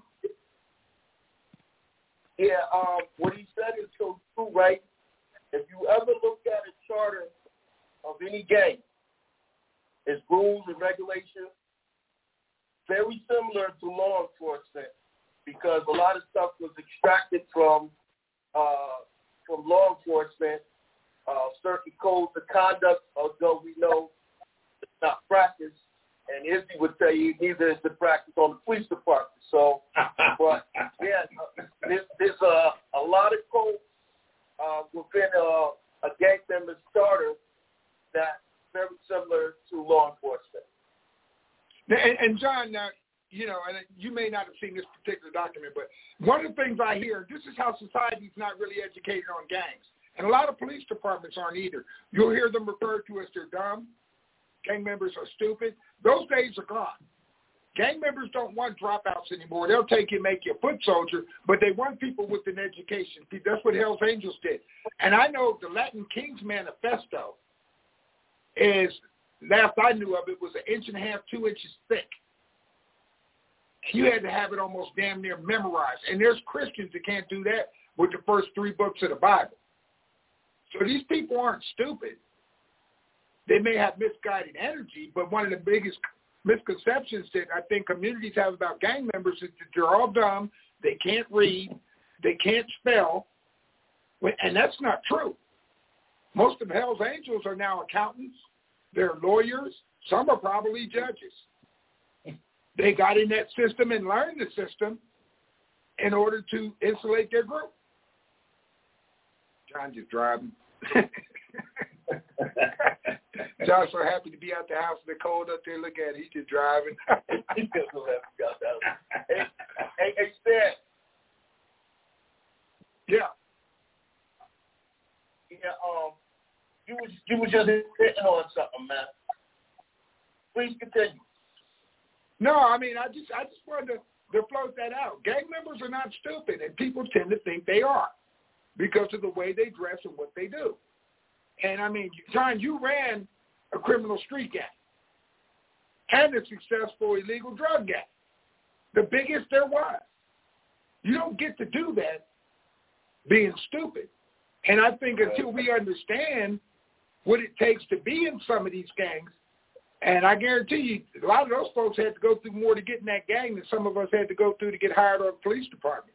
Yeah, what he said is so true, right? If you ever look at a charter of any gang, its rules and regulations, very similar to law enforcement. because a lot of stuff was extracted from law enforcement, certain codes of conduct, although we know it's not practiced. And Izzy would tell you neither is the practice on the police department. So, but yeah, there's a lot of codes within a gang member starter that's very similar to law enforcement. And John, now, you know, and you may not have seen this particular document, but one of the things I hear, this is how society's not really educated on gangs. And a lot of police departments aren't either. You'll hear them referred to as they're dumb. Gang members are stupid. Those days are gone. Gang members don't want dropouts anymore. They'll take you and make you a foot soldier, but they want people with an education. That's what Hell's Angels did. And I know the Latin Kings Manifesto is, last I knew of it, was 1.5 inches, 2 inches thick. You had to have it almost damn near memorized. And there's Christians that can't do that with the first 3 books of the Bible. So these people aren't stupid. They may have misguided energy, but one of the biggest misconceptions that I think communities have about gang members is that they're all dumb, they can't read, they can't spell, and that's not true. Most of Hell's Angels are now accountants, they're lawyers, some are probably judges. They got in that system and learned the system in order to insulate their group. John just driving. John's so happy to be out the house in the cold up there. Look at it. He's just driving. Hey, Stan. Yeah. Yeah. You was just hitting on something, man. Please continue. No, I mean, I just wanted to float that out. Gang members are not stupid, and people tend to think they are because of the way they dress and what they do. And, I mean, John, you ran a criminal street gang and a successful illegal drug gang, the biggest there was. You don't get to do that being stupid. And I think until we understand what it takes to be in some of these gangs, and I guarantee you, a lot of those folks had to go through more to get in that gang than some of us had to go through to get hired on police departments.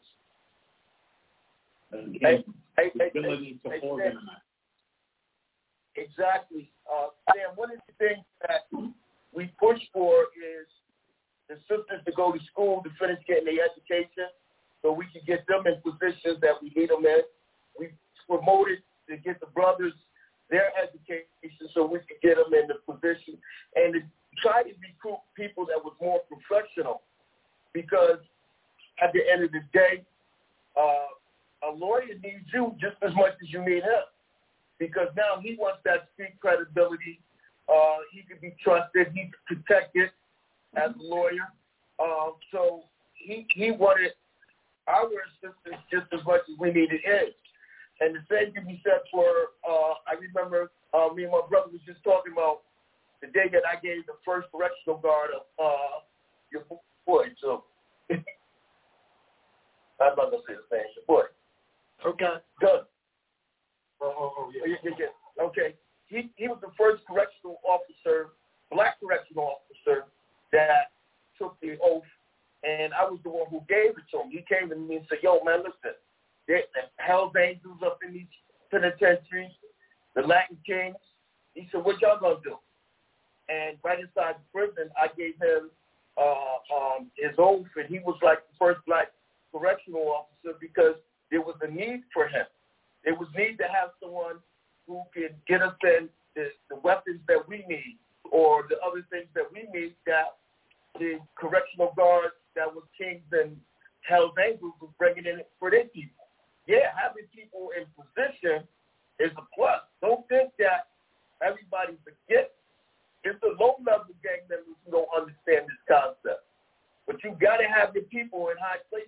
Exactly. Sam, one of the things that we push for is the sisters to go to school to finish getting their education so we can get them in positions that we need them in. We promoted to get the brothers their education so we could get them in the position and to try to recruit people that was more professional because at the end of the day, a lawyer needs you just as much as you need him because now he wants that street credibility. He can be trusted. He's protected as a lawyer. So he wanted our assistance just as much as we needed his. And the same can be said for, I remember me and my brother was just talking about the day that I gave the first correctional guard of your boy. So I'm not going to say the same, your boy. Okay. Good. Yeah. Okay. He was the first correctional officer, black correctional officer that took the oath, and I was the one who gave it to him. He came to me and said, yo, man, listen, the Hell's Angels up in these penitentiaries, the Latin Kings. He said, what y'all going to do? And right inside the prison, I gave him his oath, and he was like the first black correctional officer because there was a need for him. There was need to have someone who could get us in the weapons that we need or the other things that we need that the correctional guards that was Kings and Hell's Angels was bringing in for their people. Yeah, having people in position is a plus. Don't think that everybody's a gift. It's the low-level gang members who don't understand this concept. But you got to have the people in high places.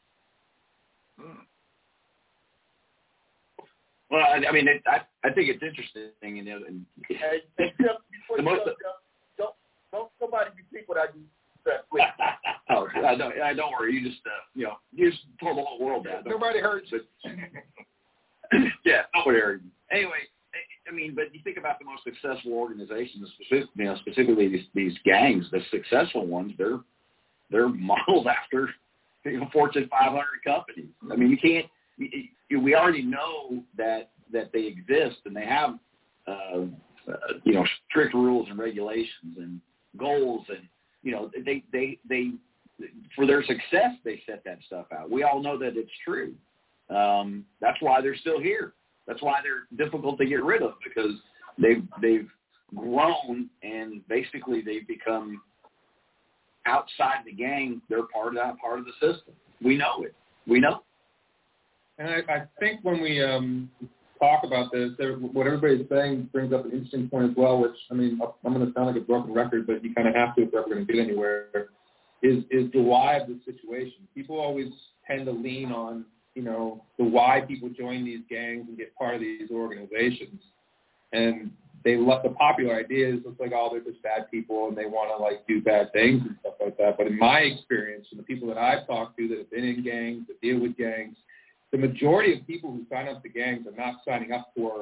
Well, I mean, I think it's interesting, you know. And before you go, don't somebody repeat what I just said, please. Oh, don't worry. You just, you just tore the whole world down. Nobody heard you. Yeah, nobody heard you. Anyway, I mean, but you think about the most successful organizations, specifically these gangs, the successful ones, they're modeled after Fortune 500 companies. I mean, you can't. We already know that they exist and they have strict rules and regulations and goals, and they for their success they set that stuff out. We all know that it's true. That's why they're still here. That's why they're difficult to get rid of, because they've grown and basically they've become outside the gang. They're part of the system. We know it. We know. And I think when we talk about this, what everybody's saying brings up an interesting point as well, which, I mean, I'm going to sound like a broken record, but you kind of have to if we're ever going to get anywhere, is the why of the situation. People always tend to lean on, the why people join these gangs and get part of these organizations. And they let the popular ideas look like, they're just bad people and they want to, do bad things and stuff like that. But in my experience, and the people that I've talked to that have been in gangs, that deal with gangs, the majority of people who sign up to gangs are not signing up for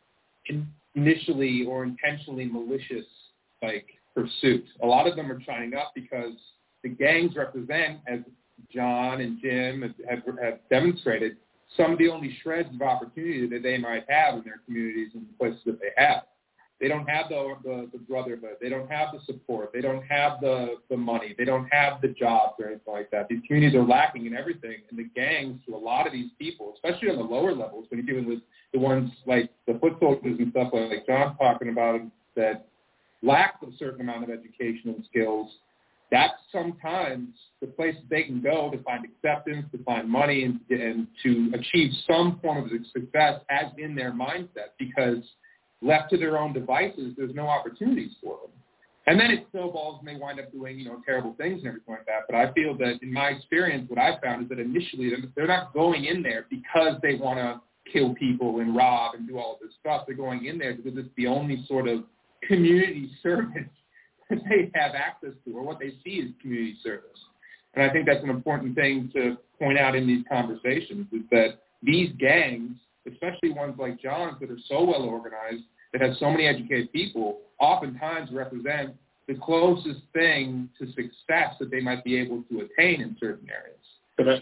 initially or intentionally malicious, pursuits. A lot of them are signing up because the gangs represent, as John and Jim have demonstrated, some of the only shreds of opportunity that they might have in their communities and the places that they have. They don't have the brotherhood. They don't have the support. They don't have the money. They don't have the jobs or anything like that. These communities are lacking in everything. And the gangs, to a lot of these people, especially on the lower levels, when you're dealing with the ones like the foot soldiers and stuff like John's talking about, that lack a certain amount of education and skills, that's sometimes the place they can go to find acceptance, to find money, and to achieve some form of success as in their mindset, because left to their own devices, there's no opportunities for them. And then it snowballs and they wind up doing, terrible things and everything like that. But I feel that in my experience, what I found is that initially they're not going in there because they want to kill people and rob and do all of this stuff. They're going in there because it's the only sort of community service that they have access to, or what they see as community service. And I think that's an important thing to point out in these conversations, is that these gangs, especially ones like John's that are so well organized, that have so many educated people, oftentimes represent the closest thing to success that they might be able to attain in certain areas.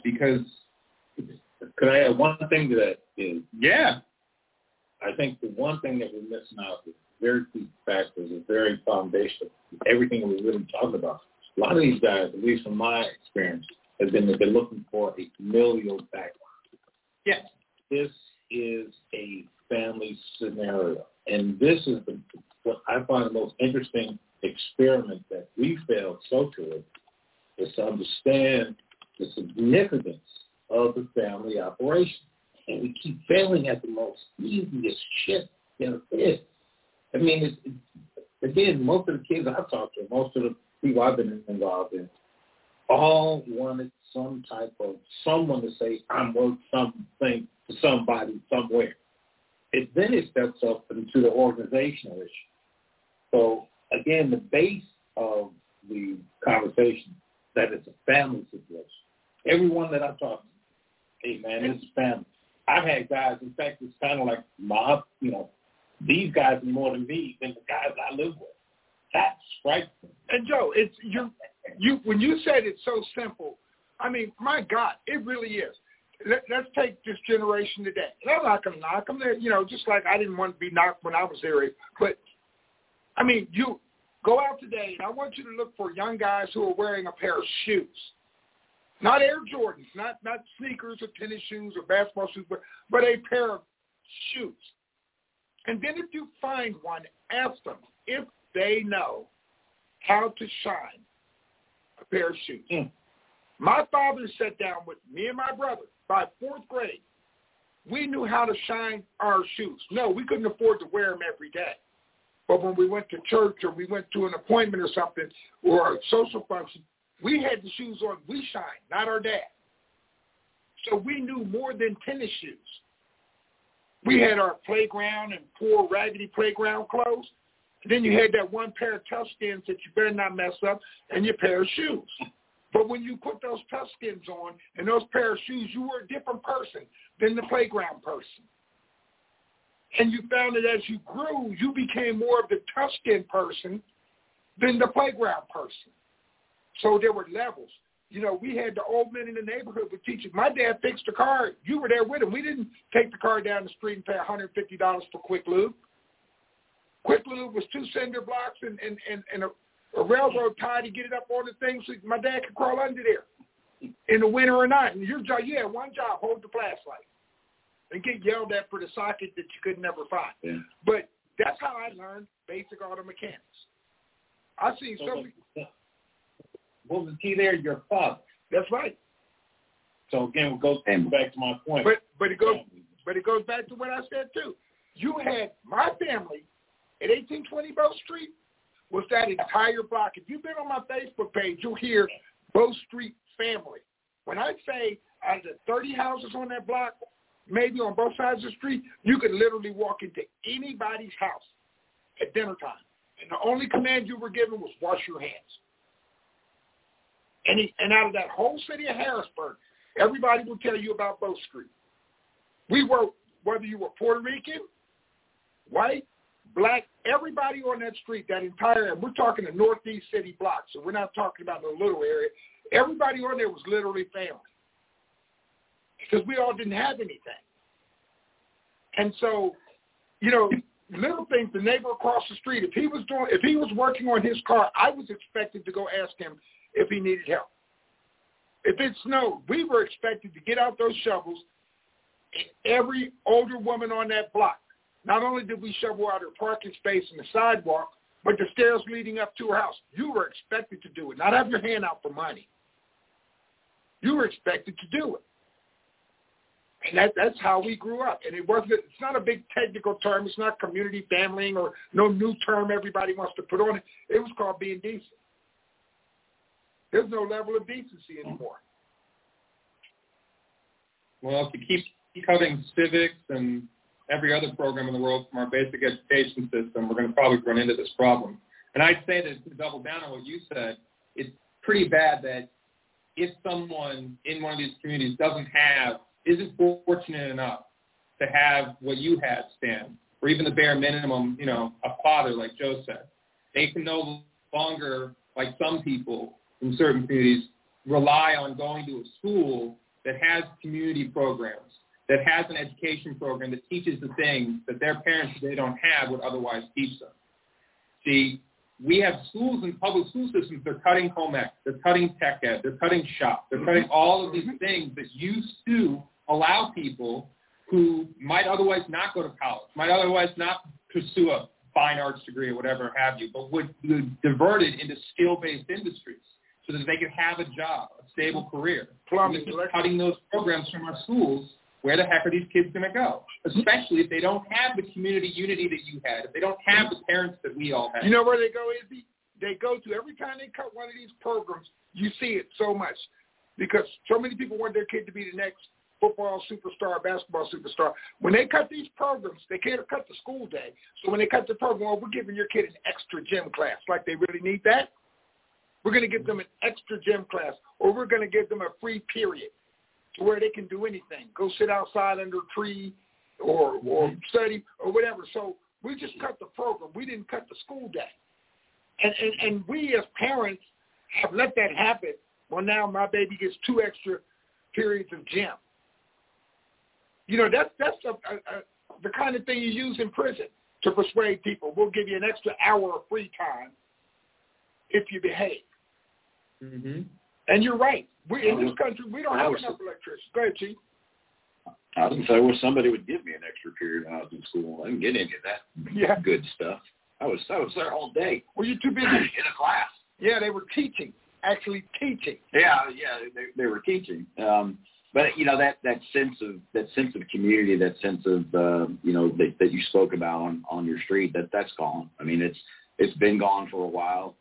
Could I add one thing to that? Yeah. I think the one thing that we're missing out is very key factors, is very foundational. Everything we're really talking about. A lot of these guys, at least from my experience, has been that they're looking for a familial background. Yes. This is a family scenario. And this is what I find the most interesting experiment that we failed socially, is to understand the significance of the family operation. And we keep failing at the most easiest shit there is. I mean, again, most of the kids I've talked to, most of the people I've been involved in, all wanted some type of someone to say, I'm worth something to somebody somewhere. Then it steps up into the organizational issue. So, again, the base of the conversation, that it's a family situation. Everyone that I've talked to, hey, man, this is family. I've had guys, in fact, it's kind of like my, these guys are more than me than the guys I live with. That's frightful. And Joe, it's you when you said it's so simple, I mean, my God, it really is. Let's take this generation today. And I'm not going to knock them. Just like I didn't want to be knocked when I was there. But, I mean, you go out today, and I want you to look for young guys who are wearing a pair of shoes. Not Air Jordans, not sneakers or tennis shoes or basketball shoes, but a pair of shoes. And then if you find one, ask them if they know how to shine a pair of shoes. My father sat down with me and my brother. By fourth grade, we knew how to shine our shoes. No, we couldn't afford to wear them every day. But when we went to church or we went to an appointment or something or a social function, we had the shoes on. We shined, not our dad. So we knew more than tennis shoes. We had our playground and poor, raggedy playground clothes. And then you had that one pair of Toughskins that you better not mess up and your pair of shoes. But when you put those Toughskins on and those pair of shoes, you were a different person than the playground person. And you found that as you grew, you became more of the Toughskin person than the playground person. So there were levels. You know, we had the old men in the neighborhood would teach you. My dad fixed the car. You were there with him. We didn't take the car down the street and pay $150 for Quick Lube. Quick Lube was 2 cinder blocks and a railroad tie to get it up on the thing so my dad could crawl under there in the winter or not. And your job, you had one job, hold the flashlight and get yelled at for the socket that you could never find. Yeah. But that's how I learned basic auto mechanics. I see what was the key there? Your father. That's right. So again, we'll go back to my point. But it goes back to what I said too. You had my family at 1820 Bow Street was that entire block. If you've been on my Facebook page, you'll hear Bow Street family. When I say out of the 30 houses on that block, maybe on both sides of the street, you could literally walk into anybody's house at dinner time. And the only command you were given was wash your hands. And out of that whole city of Harrisburg, everybody will tell you about Bow Street. We were, whether you were Puerto Rican, white, black, everybody on that street, that entire, and we're talking the Northeast City block, so we're not talking about no little area. Everybody on there was literally family because we all didn't have anything. And so, you know, little things, the neighbor across the street, if he was working on his car, I was expected to go ask him if he needed help. If it snowed, we were expected to get out those shovels. Every older woman on that block, not only did we shovel out her parking space and the sidewalk, but the stairs leading up to her house. You were expected to do it, not have your hand out for money. You were expected to do it. And that's how we grew up. And it's not a big technical term. It's not community familying or no new term everybody wants to put on it. It was called being decent. There's no level of decency anymore. Well, if you keep cutting civics and every other program in the world from our basic education system, we're going to probably run into this problem. And I'd say that to double down on what you said, it's pretty bad that if someone in one of these communities isn't fortunate enough to have what you had, Stan, or even the bare minimum, you know, a father, like Joe said, they can no longer, like some people in certain communities, rely on going to a school that has community programs, that has an education program that teaches the things that their parents, if they don't have, would otherwise teach them. See, we have schools and public school systems, they're cutting home ec, they're cutting tech ed, they're cutting shop, they're cutting all of these things that used to allow people who might otherwise not go to college, might otherwise not pursue a fine arts degree or whatever have you, but would divert it into skill-based industries so that they could have a job, a stable career. Plumbing, cutting those programs from our schools, where the heck are these kids going to go? Especially if they don't have the community unity that you had, if they don't have the parents that we all had. You know where they go, Izzy? They go to, every time they cut one of these programs, you see it so much because so many people want their kid to be the next football superstar, basketball superstar. When they cut these programs, they can't cut the school day. So when they cut the program, well, we're giving your kid an extra gym class. Like they really need that? We're going to give them an extra gym class, or we're going to give them a free period to where they can do anything, go sit outside under a tree or study or whatever. So we just cut the program. We didn't cut the school day. And we as parents have let that happen. Well, now my baby gets 2 extra periods of gym. You know, that's the kind of thing you use in prison to persuade people. We'll give you an extra hour of free time if you behave. Mm-hmm. And you're right. In this country, we don't have enough electricians. Go ahead, Chief. I was going to say, I wish somebody would give me an extra period when I was in school. I didn't get any of that good stuff. I was there all day. Well, you're too busy in a class. Yeah, they were teaching, actually teaching. Yeah, they were teaching. But you know that sense of community, that sense of that you spoke about on your street, that's gone. I mean, it's been gone for a while.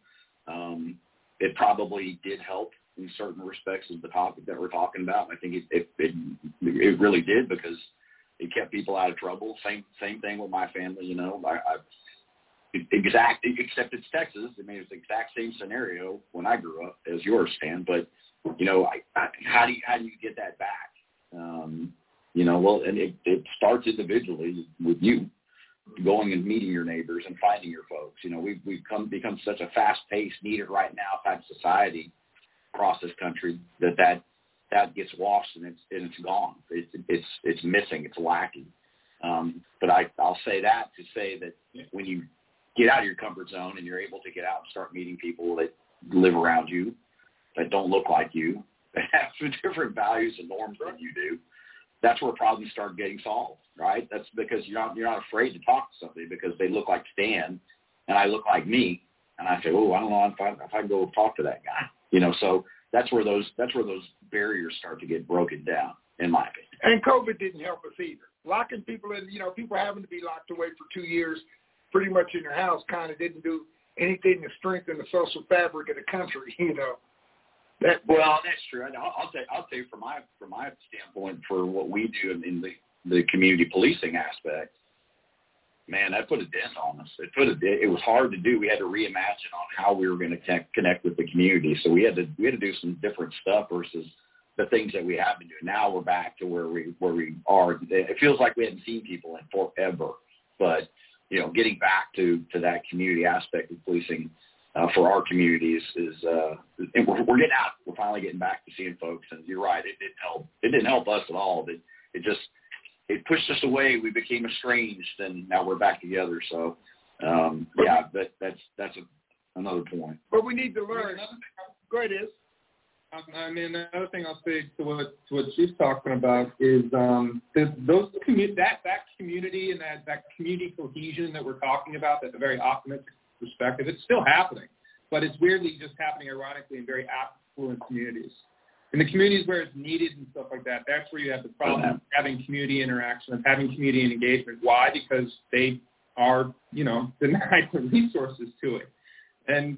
It probably did help in certain respects of the topic that we're talking about. I think it really did because it kept people out of trouble. Same thing with my family. You know, except it's Texas. I mean, it's the exact same scenario when I grew up as yours, Stan. But you know, how do you get that back? You know, well, and it starts individually with you going and meeting your neighbors and finding your folks. You know, we've become such a fast-paced, need it right now type society across this country that gets lost and it's gone. It's missing. It's lacking. But I'll say that to say that when you get out of your comfort zone and you're able to get out and start meeting people that live around you, that don't look like you, that have different values and norms than you do, that's where problems start getting solved, right? That's because you're not afraid to talk to somebody because they look like Stan and I look like me, and I say, oh, I don't know if I go talk to that guy, So that's where those barriers start to get broken down, in my opinion. And COVID didn't help us either. Locking people in, people having to be locked away for 2 years, pretty much in their house, kind of didn't do anything to strengthen the social fabric of the country, Well, that's true. I'll tell you from my standpoint, for what we do in the community policing aspect, man, that put a dent on us. It was hard to do. We had to reimagine on how we were going to connect with the community. So we had to do some different stuff versus the things that we have been doing. Now we're back to where we are. It feels like we hadn't seen people in forever, but getting back to that community aspect of policing for our communities is and we're getting out. We're finally getting back to seeing folks. And you're right, it didn't help. It didn't help us at all. It pushed us away. We became estranged, and now we're back together. So, that's another point. But we need to learn. Go ahead, Iz. Another thing I'll say to what she's talking about is that community and that community cohesion that we're talking about, that's a very optimistic perspective. It's still happening, but it's weirdly just happening ironically in very affluent communities. In the communities where it's needed and stuff like that, that's where you have the problem of having community interaction, of having community engagement. Why? Because they are, denied the resources to it. And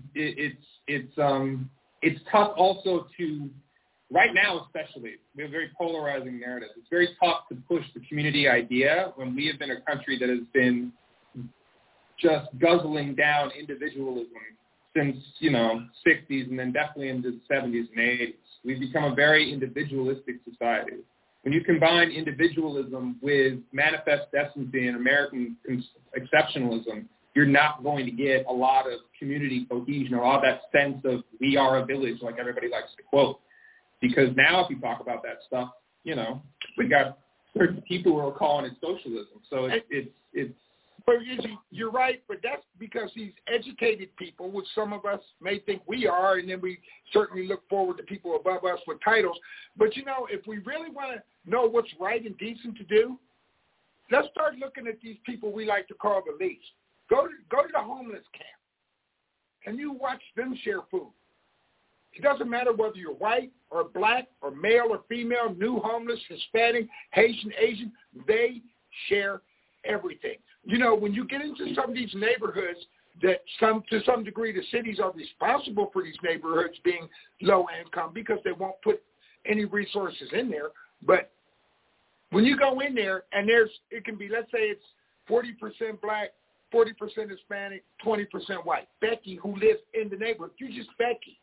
it's tough also to, right now especially, we have a very polarizing narrative. It's very tough to push the community idea when we have been a country that has been just guzzling down individualism since, 60s and then definitely into the 70s and 80s. We've become a very individualistic society. When you combine individualism with manifest decency and American exceptionalism, you're not going to get a lot of community cohesion or all that sense of we are a village, like everybody likes to quote. Because now if you talk about that stuff, we got certain people who are calling it socialism. So it's But you're right, but that's because these educated people, which some of us may think we are, and then we certainly look forward to people above us with titles. But, if we really want to know what's right and decent to do, let's start looking at these people we like to call the least. Go to the homeless camp, and you watch them share food. It doesn't matter whether you're white or black or male or female, new homeless, Hispanic, Haitian, Asian, they share everything. When you get into some of these neighborhoods that to some degree the cities are responsible for these neighborhoods being low income because they won't put any resources in there. But when you go in there and it can be, let's say it's 40% black, 40% Hispanic, 20% white. Becky, who lives in the neighborhood, you're just Becky.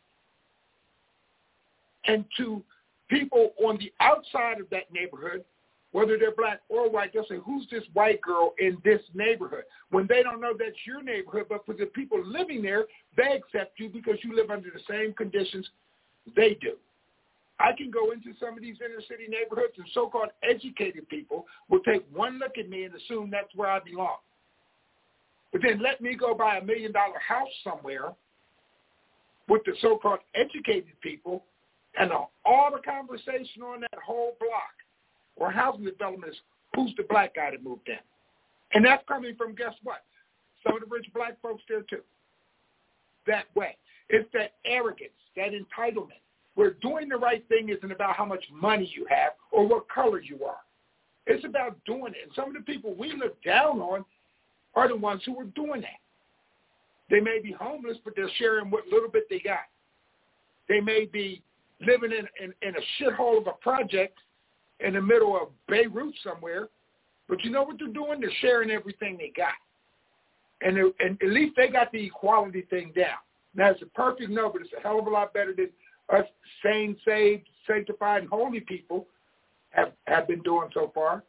And to people on the outside of that neighborhood, whether they're black or white, they'll say, who's this white girl in this neighborhood? When they don't know that's your neighborhood, but for the people living there, they accept you because you live under the same conditions they do. I can go into some of these inner city neighborhoods and so-called educated people will take one look at me and assume that's where I belong. But then let me go buy $1 million house somewhere with the so-called educated people, and all the conversation on that whole block or housing development is who's the black guy that moved in. And that's coming from, guess what? Some of the rich black folks there too. That way. It's that arrogance, that entitlement, where doing the right thing isn't about how much money you have or what color you are. It's about doing it. And some of the people we look down on are the ones who are doing that. They may be homeless, but they're sharing what little bit they got. They may be living in a shithole of a project in the middle of Beirut somewhere, but you know what they're doing? They're sharing everything they got. And at least they got the equality thing down. Now, it's a perfect no, but it's a hell of a lot better than us sane, saved, sanctified, and holy people have been doing so far.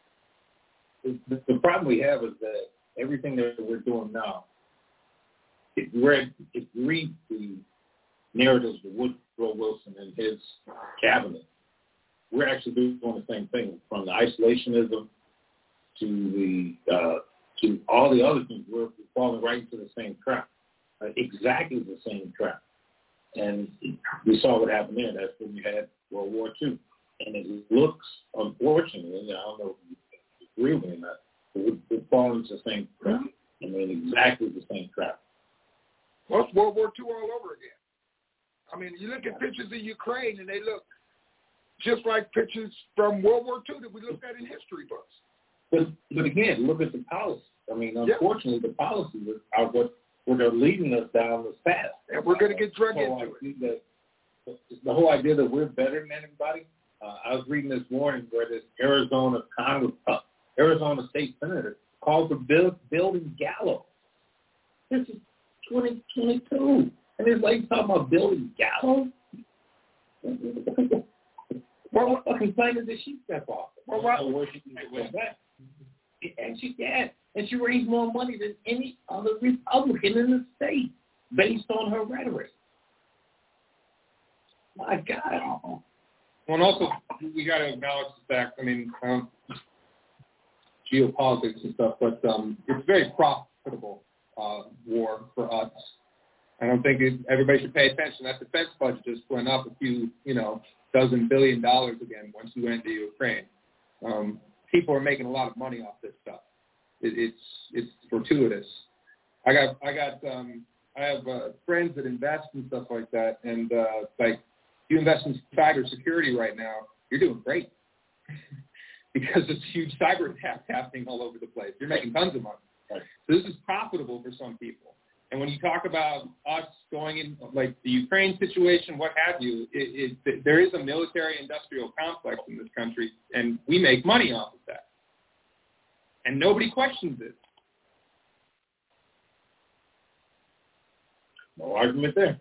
The problem we have is that everything that we're doing now, it breeds the narratives of Woodrow Wilson and his cabinet. We're actually doing the same thing, from the isolationism to all the other things. We're falling right into the same trap, exactly the same trap. And we saw what happened there. That's when we had World War II. And it looks, unfortunately, I don't know if you agree with me or not, but we're falling into the same trap. I mean, exactly the same trap. Well, it's World War II all over again. I mean, you look at pictures of Ukraine, and they look just like pictures from World War II that we looked at in history books. But again, look at the policy. I mean, unfortunately, the policies are what are leading us down this path. And we're going to get dragged into it. The whole idea that we're better than anybody. I was reading this morning where this Arizona state senator called for building gallows. This is 2022, and this lady talking about building gallows. What fucking planet did she step off? Well, where she can get that? And she can. And she raised more money than any other Republican in the state based on her rhetoric. My God. Well, and also, we got to acknowledge the fact, I mean, geopolitics and stuff, but it's very profitable war for us. I don't think everybody should pay attention. That defense budget just went up a few, dozen $1 billion again once we went to Ukraine. People are making a lot of money off this stuff. It's fortuitous. I have friends that invest in stuff like that, and like you invest in cybersecurity right now, you're doing great because it's huge cyber attacks happening all over the place. You're making tons of money. Right. So this is profitable for some people. And when you talk about us going in, like the Ukraine situation, what have you, there is a military-industrial complex in this country, and we make money off of that. And nobody questions it. No argument there.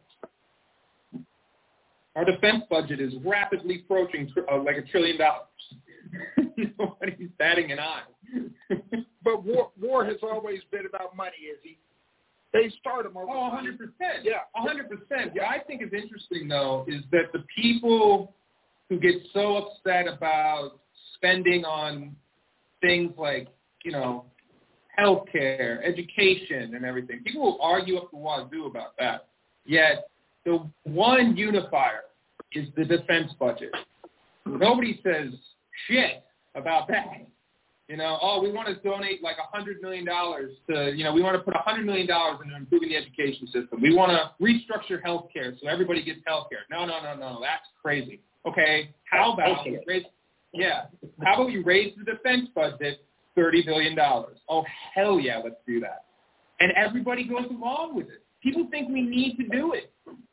Our defense budget is rapidly approaching like $1 trillion. Nobody's batting an eye. But war has always been about money, Izzy. They start them over. Oh, 100%. Yeah, 100%. What I think is interesting, though, is that the people who get so upset about spending on things like, healthcare, education, and everything, people will argue up the wazoo about that. Yet the one unifier is the defense budget. Nobody says shit about that. We want to donate like $100 million to, we want to put $100 million into improving the education system. We want to restructure healthcare so everybody gets healthcare. No, that's crazy. Okay, how about we raise the defense budget $30 billion? Oh, hell yeah, let's do that. And everybody goes along with it. People think we need to do it.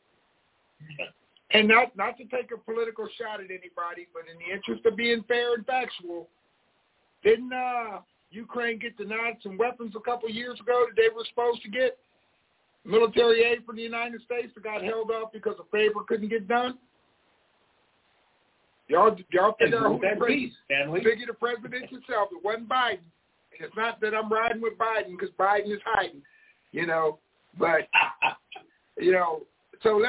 And not to take a political shot at anybody, but in the interest of being fair and factual, didn't Ukraine get denied some weapons a couple of years ago that they were supposed to get? Military aid from the United States that got held up because a favor couldn't get done? Y'all figure out who the president. Figure the president yourself. It wasn't Biden. And it's not that I'm riding with Biden because Biden is hiding, But so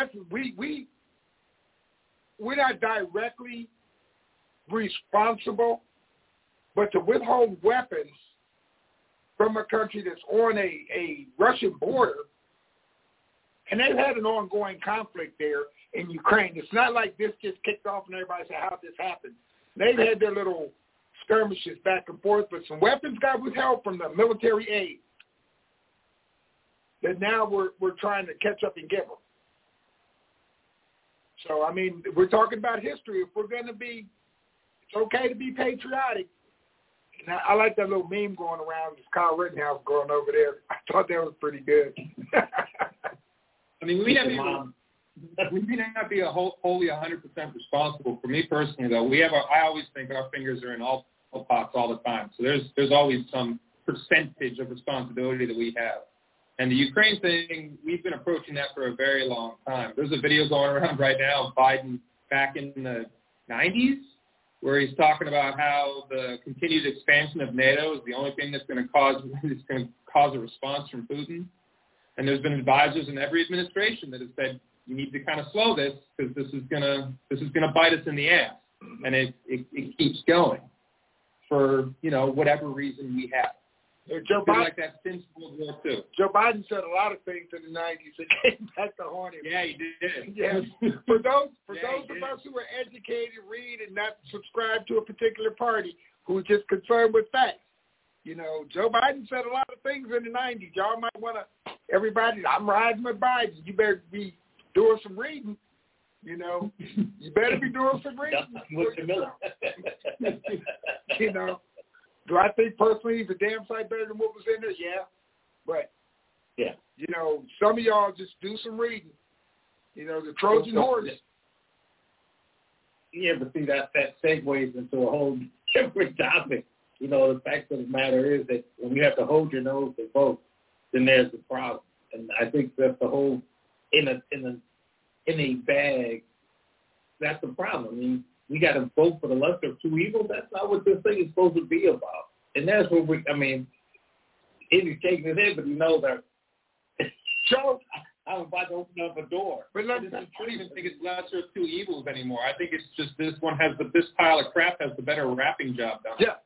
we're not directly responsible, but to withhold weapons from a country that's on a Russian border, and they've had an ongoing conflict there in Ukraine. It's not like this just kicked off and everybody said, how'd this happen? They've had their little skirmishes back and forth, but some weapons got withheld from the military aid that now we're trying to catch up and give them. So, I mean, we're talking about history. If we're going to be, it's okay to be patriotic. And I like that little meme going around, this Kyle Rittenhouse going over there. I thought that was pretty good. I mean, we may not be wholly 100% responsible. For me personally, though, I always think our fingers are in all pots all the time. So there's always some percentage of responsibility that we have. And the Ukraine thing, we've been approaching that for a very long time. There's a video going around right now of Biden back in the 90s where he's talking about how the continued expansion of NATO is the only thing that's going to cause a response from Putin. And there's been advisors in every administration that have said, you need to kind of slow this because this is gonna bite us in the ass, and it keeps going for whatever reason we have. Joe Biden, like that since World War II. Joe Biden said a lot of things in the 90s that came back to haunt him. Yeah, he did. Yes. For those of us who are educated, read, and not subscribe to a particular party, who are just concerned with facts. Joe Biden said a lot of things in the 90s. Y'all might want to, everybody, I'm riding with Biden. You better be doing some reading. You better be doing some reading. Do I think personally he's a damn sight better than what was in there? Yeah. But, some of y'all just do some reading. The Trojan horse. Yeah, but see, that segues into a whole different topic. The fact of the matter is that when you have to hold your nose to vote, then there's the problem. And I think that's the whole, in a bag, that's the problem. I mean, we got to vote for the lesser of two evils. That's not what this thing is supposed to be about. And that's what he's taking it in, but that. So, I'm about to open up a door. But I don't even think it's lesser of two evils anymore. I think it's just this pile of crap has the better wrapping job done. Yeah.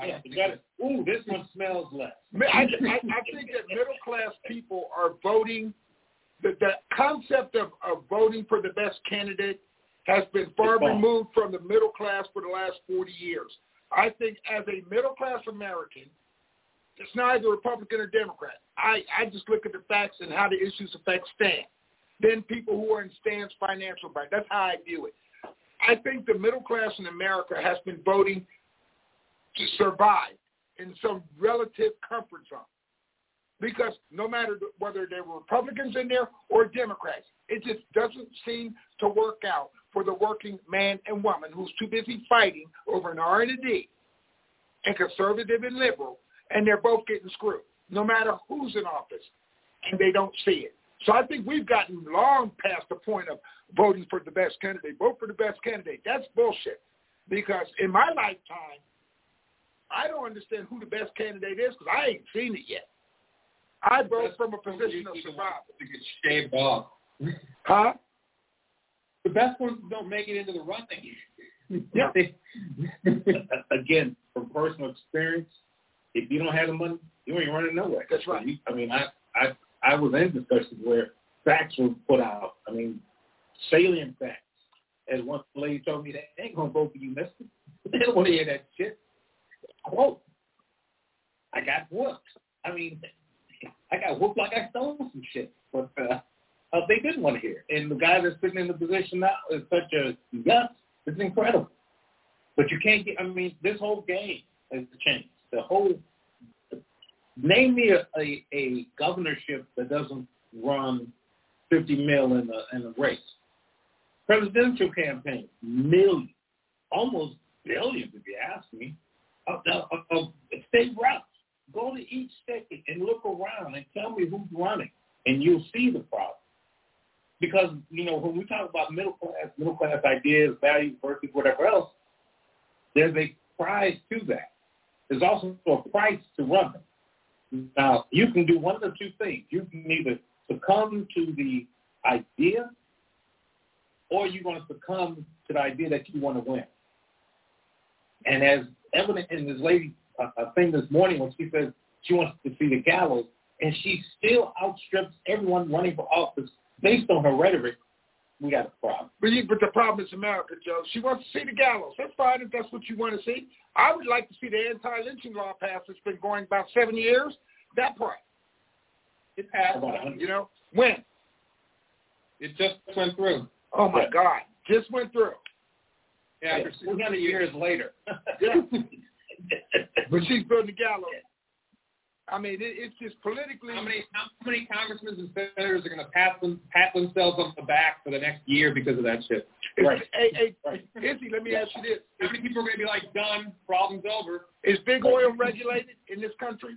This one smells less. I think that middle-class people are voting. The concept of voting for the best candidate has been far removed from the middle class for the last 40 years. I think as a middle-class American, it's neither Republican or Democrat. I just look at the facts and how the issues affect Stan. Then people who are in Stan's financial bank. That's how I view it. I think the middle class in America has been voting to survive in some relative comfort zone. Because no matter whether there were Republicans in there or Democrats, it just doesn't seem to work out for the working man and woman who's too busy fighting over an R&D and conservative and liberal, and they're both getting screwed, no matter who's in office, and they don't see it. So I think we've gotten long past the point of voting for the best candidate. Vote for the best candidate. That's bullshit. Because in my lifetime, I don't understand who the best candidate is because I ain't seen it yet. I vote from a position of survival. To get shaved off. Huh? The best ones don't make it into the running. Yeah. Again, from personal experience, if you don't have the money, you ain't running nowhere. That's right. I was in discussions where facts were put out. Salient facts. As one lady told me, they ain't going to vote for you, mister. They don't want to hear that shit. Quote, I got whooped. I got whooped like I stole some shit. But they didn't want to hear it. And the guy that's sitting in the position now is such a guts. It's incredible. But you can't get, this whole game has changed. Name me a governorship that doesn't run $50 million in a race. Presidential campaign, millions, almost billions if you ask me, of state routes. Go to each state and look around and tell me who's running, and you'll see the problem. Because, when we talk about middle class ideas, values versus whatever else, there's a price to that. There's also a price to run them. Now, you can do one of the two things. You can either succumb to the idea or you're going to succumb to the idea that you want to win. And as evident in this lady thing this morning when she says she wants to see the gallows, and she still outstrips everyone running for office based on her rhetoric, we got a problem. But the problem is America, Joe. She wants to see the gallows. That's fine if that's what you want to see. I would like to see the anti-lynching law passed. It's been going about 7 years. That part. It passed. When? It just went through. Oh, my God. Just went through. Yeah, 300 years later. Yeah. But she's building the gallows. It's just politically. How many congressmen and senators are going to pat themselves on the back for the next year because of that shit? Right. Hey, Izzy, let me ask you this. How many people are going to be like, done, problem's over? Is big oil regulated in this country?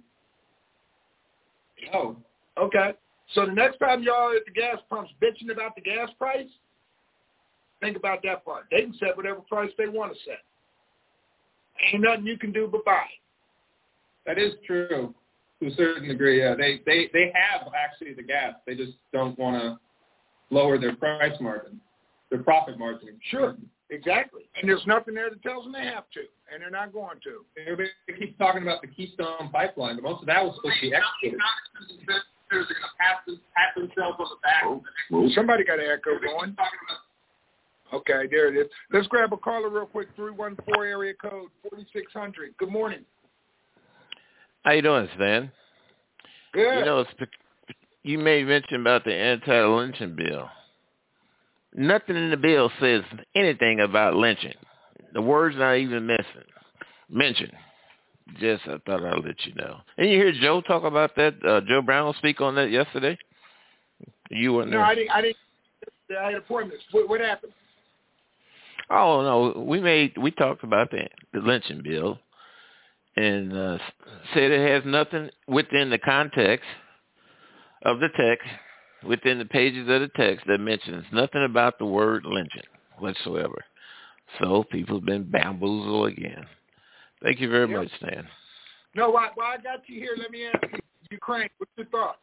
No. Okay. So the next time y'all at the gas pumps bitching about the gas price, think about that part. They can set whatever price they want to set. Ain't nothing you can do but buy. That is true. To a certain degree, yeah. They have actually the gas. They just don't want to lower their price margin, their profit margin. Sure, exactly. And there's nothing there that tells them they have to, and they're not going to. Everybody keeps talking about the Keystone Pipeline, but most of that was supposed to be exported. They're going to pat themselves on the back. Somebody got an echo going. Okay, there it is. Let's grab a caller real quick, 314 area code 4600. Good morning. How you doing, Stan? Good. You know, you made mention about the anti-lynching bill. Nothing in the bill says anything about lynching. The word's not even mentioned. Just I thought I'd let you know. And you hear Joe talk about that? Joe Brown speak on that yesterday? You weren't there? No, I didn't. I had appointments. What happened? Oh no, we talked about the lynching bill, and said it has nothing within the context of the text, within the pages of the text that mentions nothing about the word lynching whatsoever. So people have been bamboozled again. Thank you very much, Stan. No, while I got you here, let me ask you, Ukraine, what's your thoughts?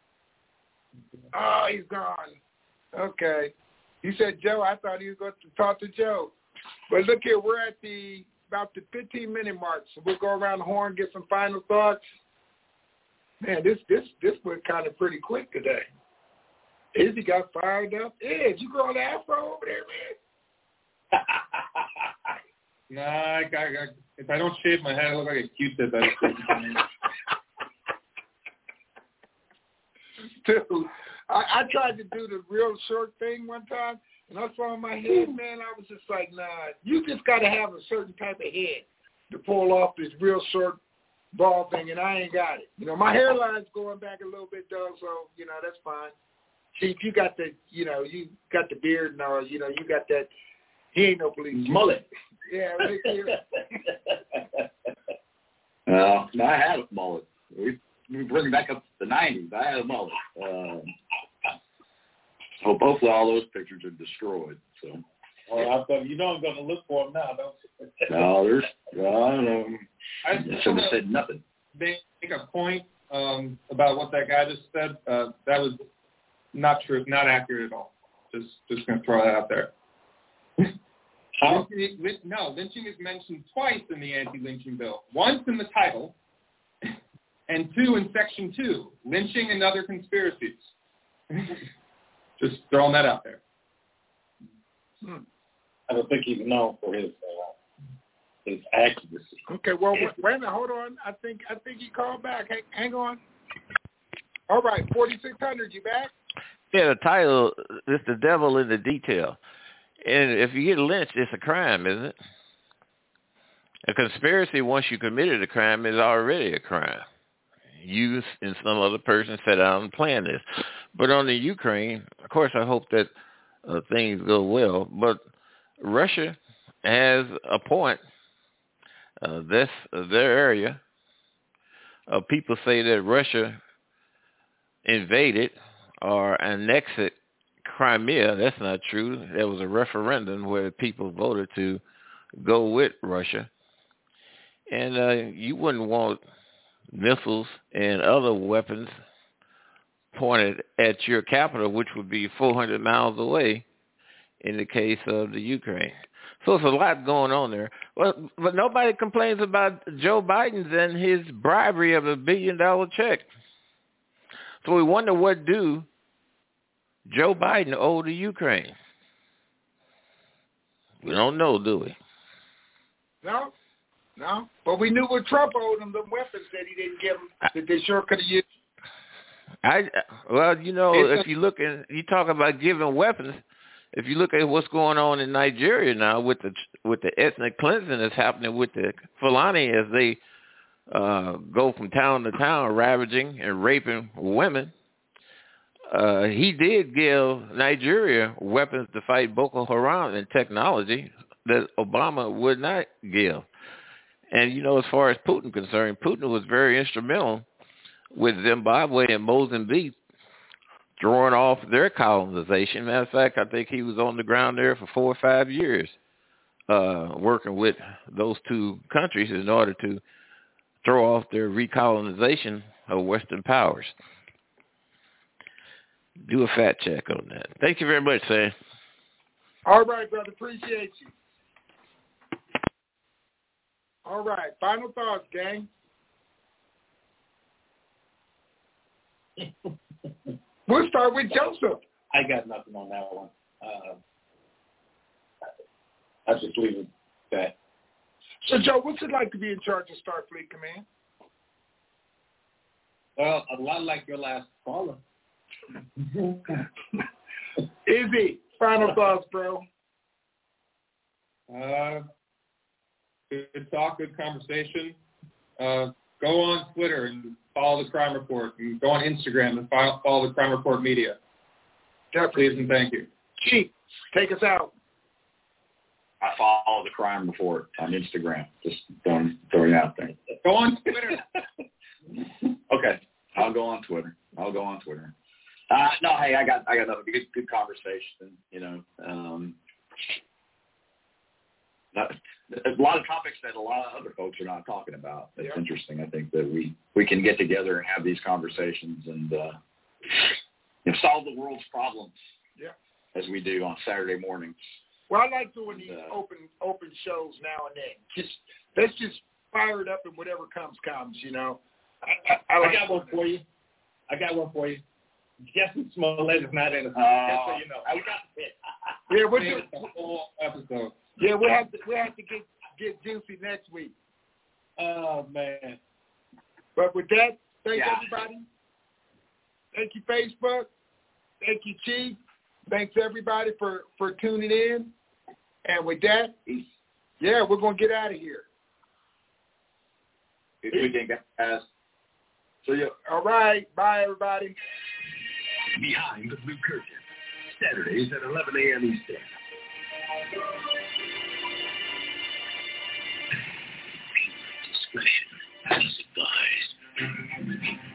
Oh, he's gone. Okay. You said Joe. I thought he was going to talk to Joe. But look here, we're at about the 15-minute mark, so we'll go around the horn, get some final thoughts. Man, this went kind of pretty quick today. Izzy got fired up. Ed, you growing the afro over there, man? Nah, if I don't shave my head, I look like a Q-tip. Dude, I tried to do the real short thing one time, and I saw my head, man, I was just like, nah, you just got to have a certain type of head to pull off this real short ball thing, and I ain't got it. You know, my hairline's going back a little bit, though, so, you know, that's fine. Chief, you got the beard and all, you know, you got that, he ain't no police. Mullet. Yeah, right here. No, I had a mullet. We bring back up to the 90s. I had a mullet. Hopefully all those pictures are destroyed. So. I thought I'm going to look for them now, don't you? No, I don't know. I shouldn't have said nothing. Make a point about what that guy just said. That was not true, not accurate at all. Just going to throw that out there. Lynching is mentioned twice in the anti-lynching bill. Once in the title, and two in Section 2, lynching and other conspiracies. Just throwing that out there. I don't think he's known for his accuracy. Okay, well, wait a minute, hold on. I think he called back. Hang on. All right, 4600, you back? Yeah, the title is The Devil in the Detail. And if you get lynched, it's a crime, isn't it? A conspiracy, once you committed a crime, is already a crime. You and some other person sat down and planned this. But on the Ukraine, of course, I hope that things go well. But Russia has a point. That's their area. People say that Russia invaded or annexed Crimea. That's not true. There was a referendum where people voted to go with Russia. And you wouldn't want missiles and other weapons pointed at your capital, which would be 400 miles away in the case of the Ukraine. So it's a lot going on there. Well, but nobody complains about Joe Biden's and his bribery of $1 billion check. So we wonder, what do Joe Biden owe the Ukraine? We don't know, do we? No. But we knew what Trump owed him, the weapons that he didn't give him, that they sure could have used. If you look at, you talk about giving weapons, if you look at what's going on in Nigeria now with the ethnic cleansing that's happening with the Fulani as they go from town to town ravaging and raping women, he did give Nigeria weapons to fight Boko Haram and technology that Obama would not give. And, as far as Putin concerned, Putin was very instrumental with Zimbabwe and Mozambique throwing off their colonization. Matter of fact, I think he was on the ground there for 4 or 5 years working with those two countries in order to throw off their recolonization of Western powers. do a fact check on that. Thank you very much, Sam. All right, brother. Appreciate you. All right. Final thoughts, gang. We'll start with Joseph. I got nothing on that one. I just leave it at that. So, Joe, what's it like to be in charge of Starfleet Command? Well, a lot like your last caller. Izzy, final thoughts, bro. Good talk, good conversation. Go on Twitter and follow the Crime Report, and go on Instagram and follow the Crime Report Media. Definitely. Please and thank you. Chief, take us out. I follow the Crime Report on Instagram. Just throwing it out there. Go on Twitter. Okay, I'll go on Twitter. No, hey, I got another good conversation. You know, a lot of topics that a lot of other folks are not talking about. It's interesting. I think that we can get together and have these conversations and solve the world's problems. Yeah. As we do on Saturday mornings. Well, I like doing these open shows now and then. Let's just fire it up and whatever comes. You know. I got one for you. Jesse Smollett is not in the just so you know. We got the pit. Yeah, we'll do the whole episode. Yeah, we have to get Juicy next week. Oh man. But with that, thanks everybody. Thank you, Facebook. Thank you, Chief. Thanks everybody for tuning in. And with that, we're gonna get out of here. Good weekend, guys. See you. All right. Bye, everybody. Behind the Blue Curtain, Saturdays at 11 a.m. Eastern. Discretion is advised.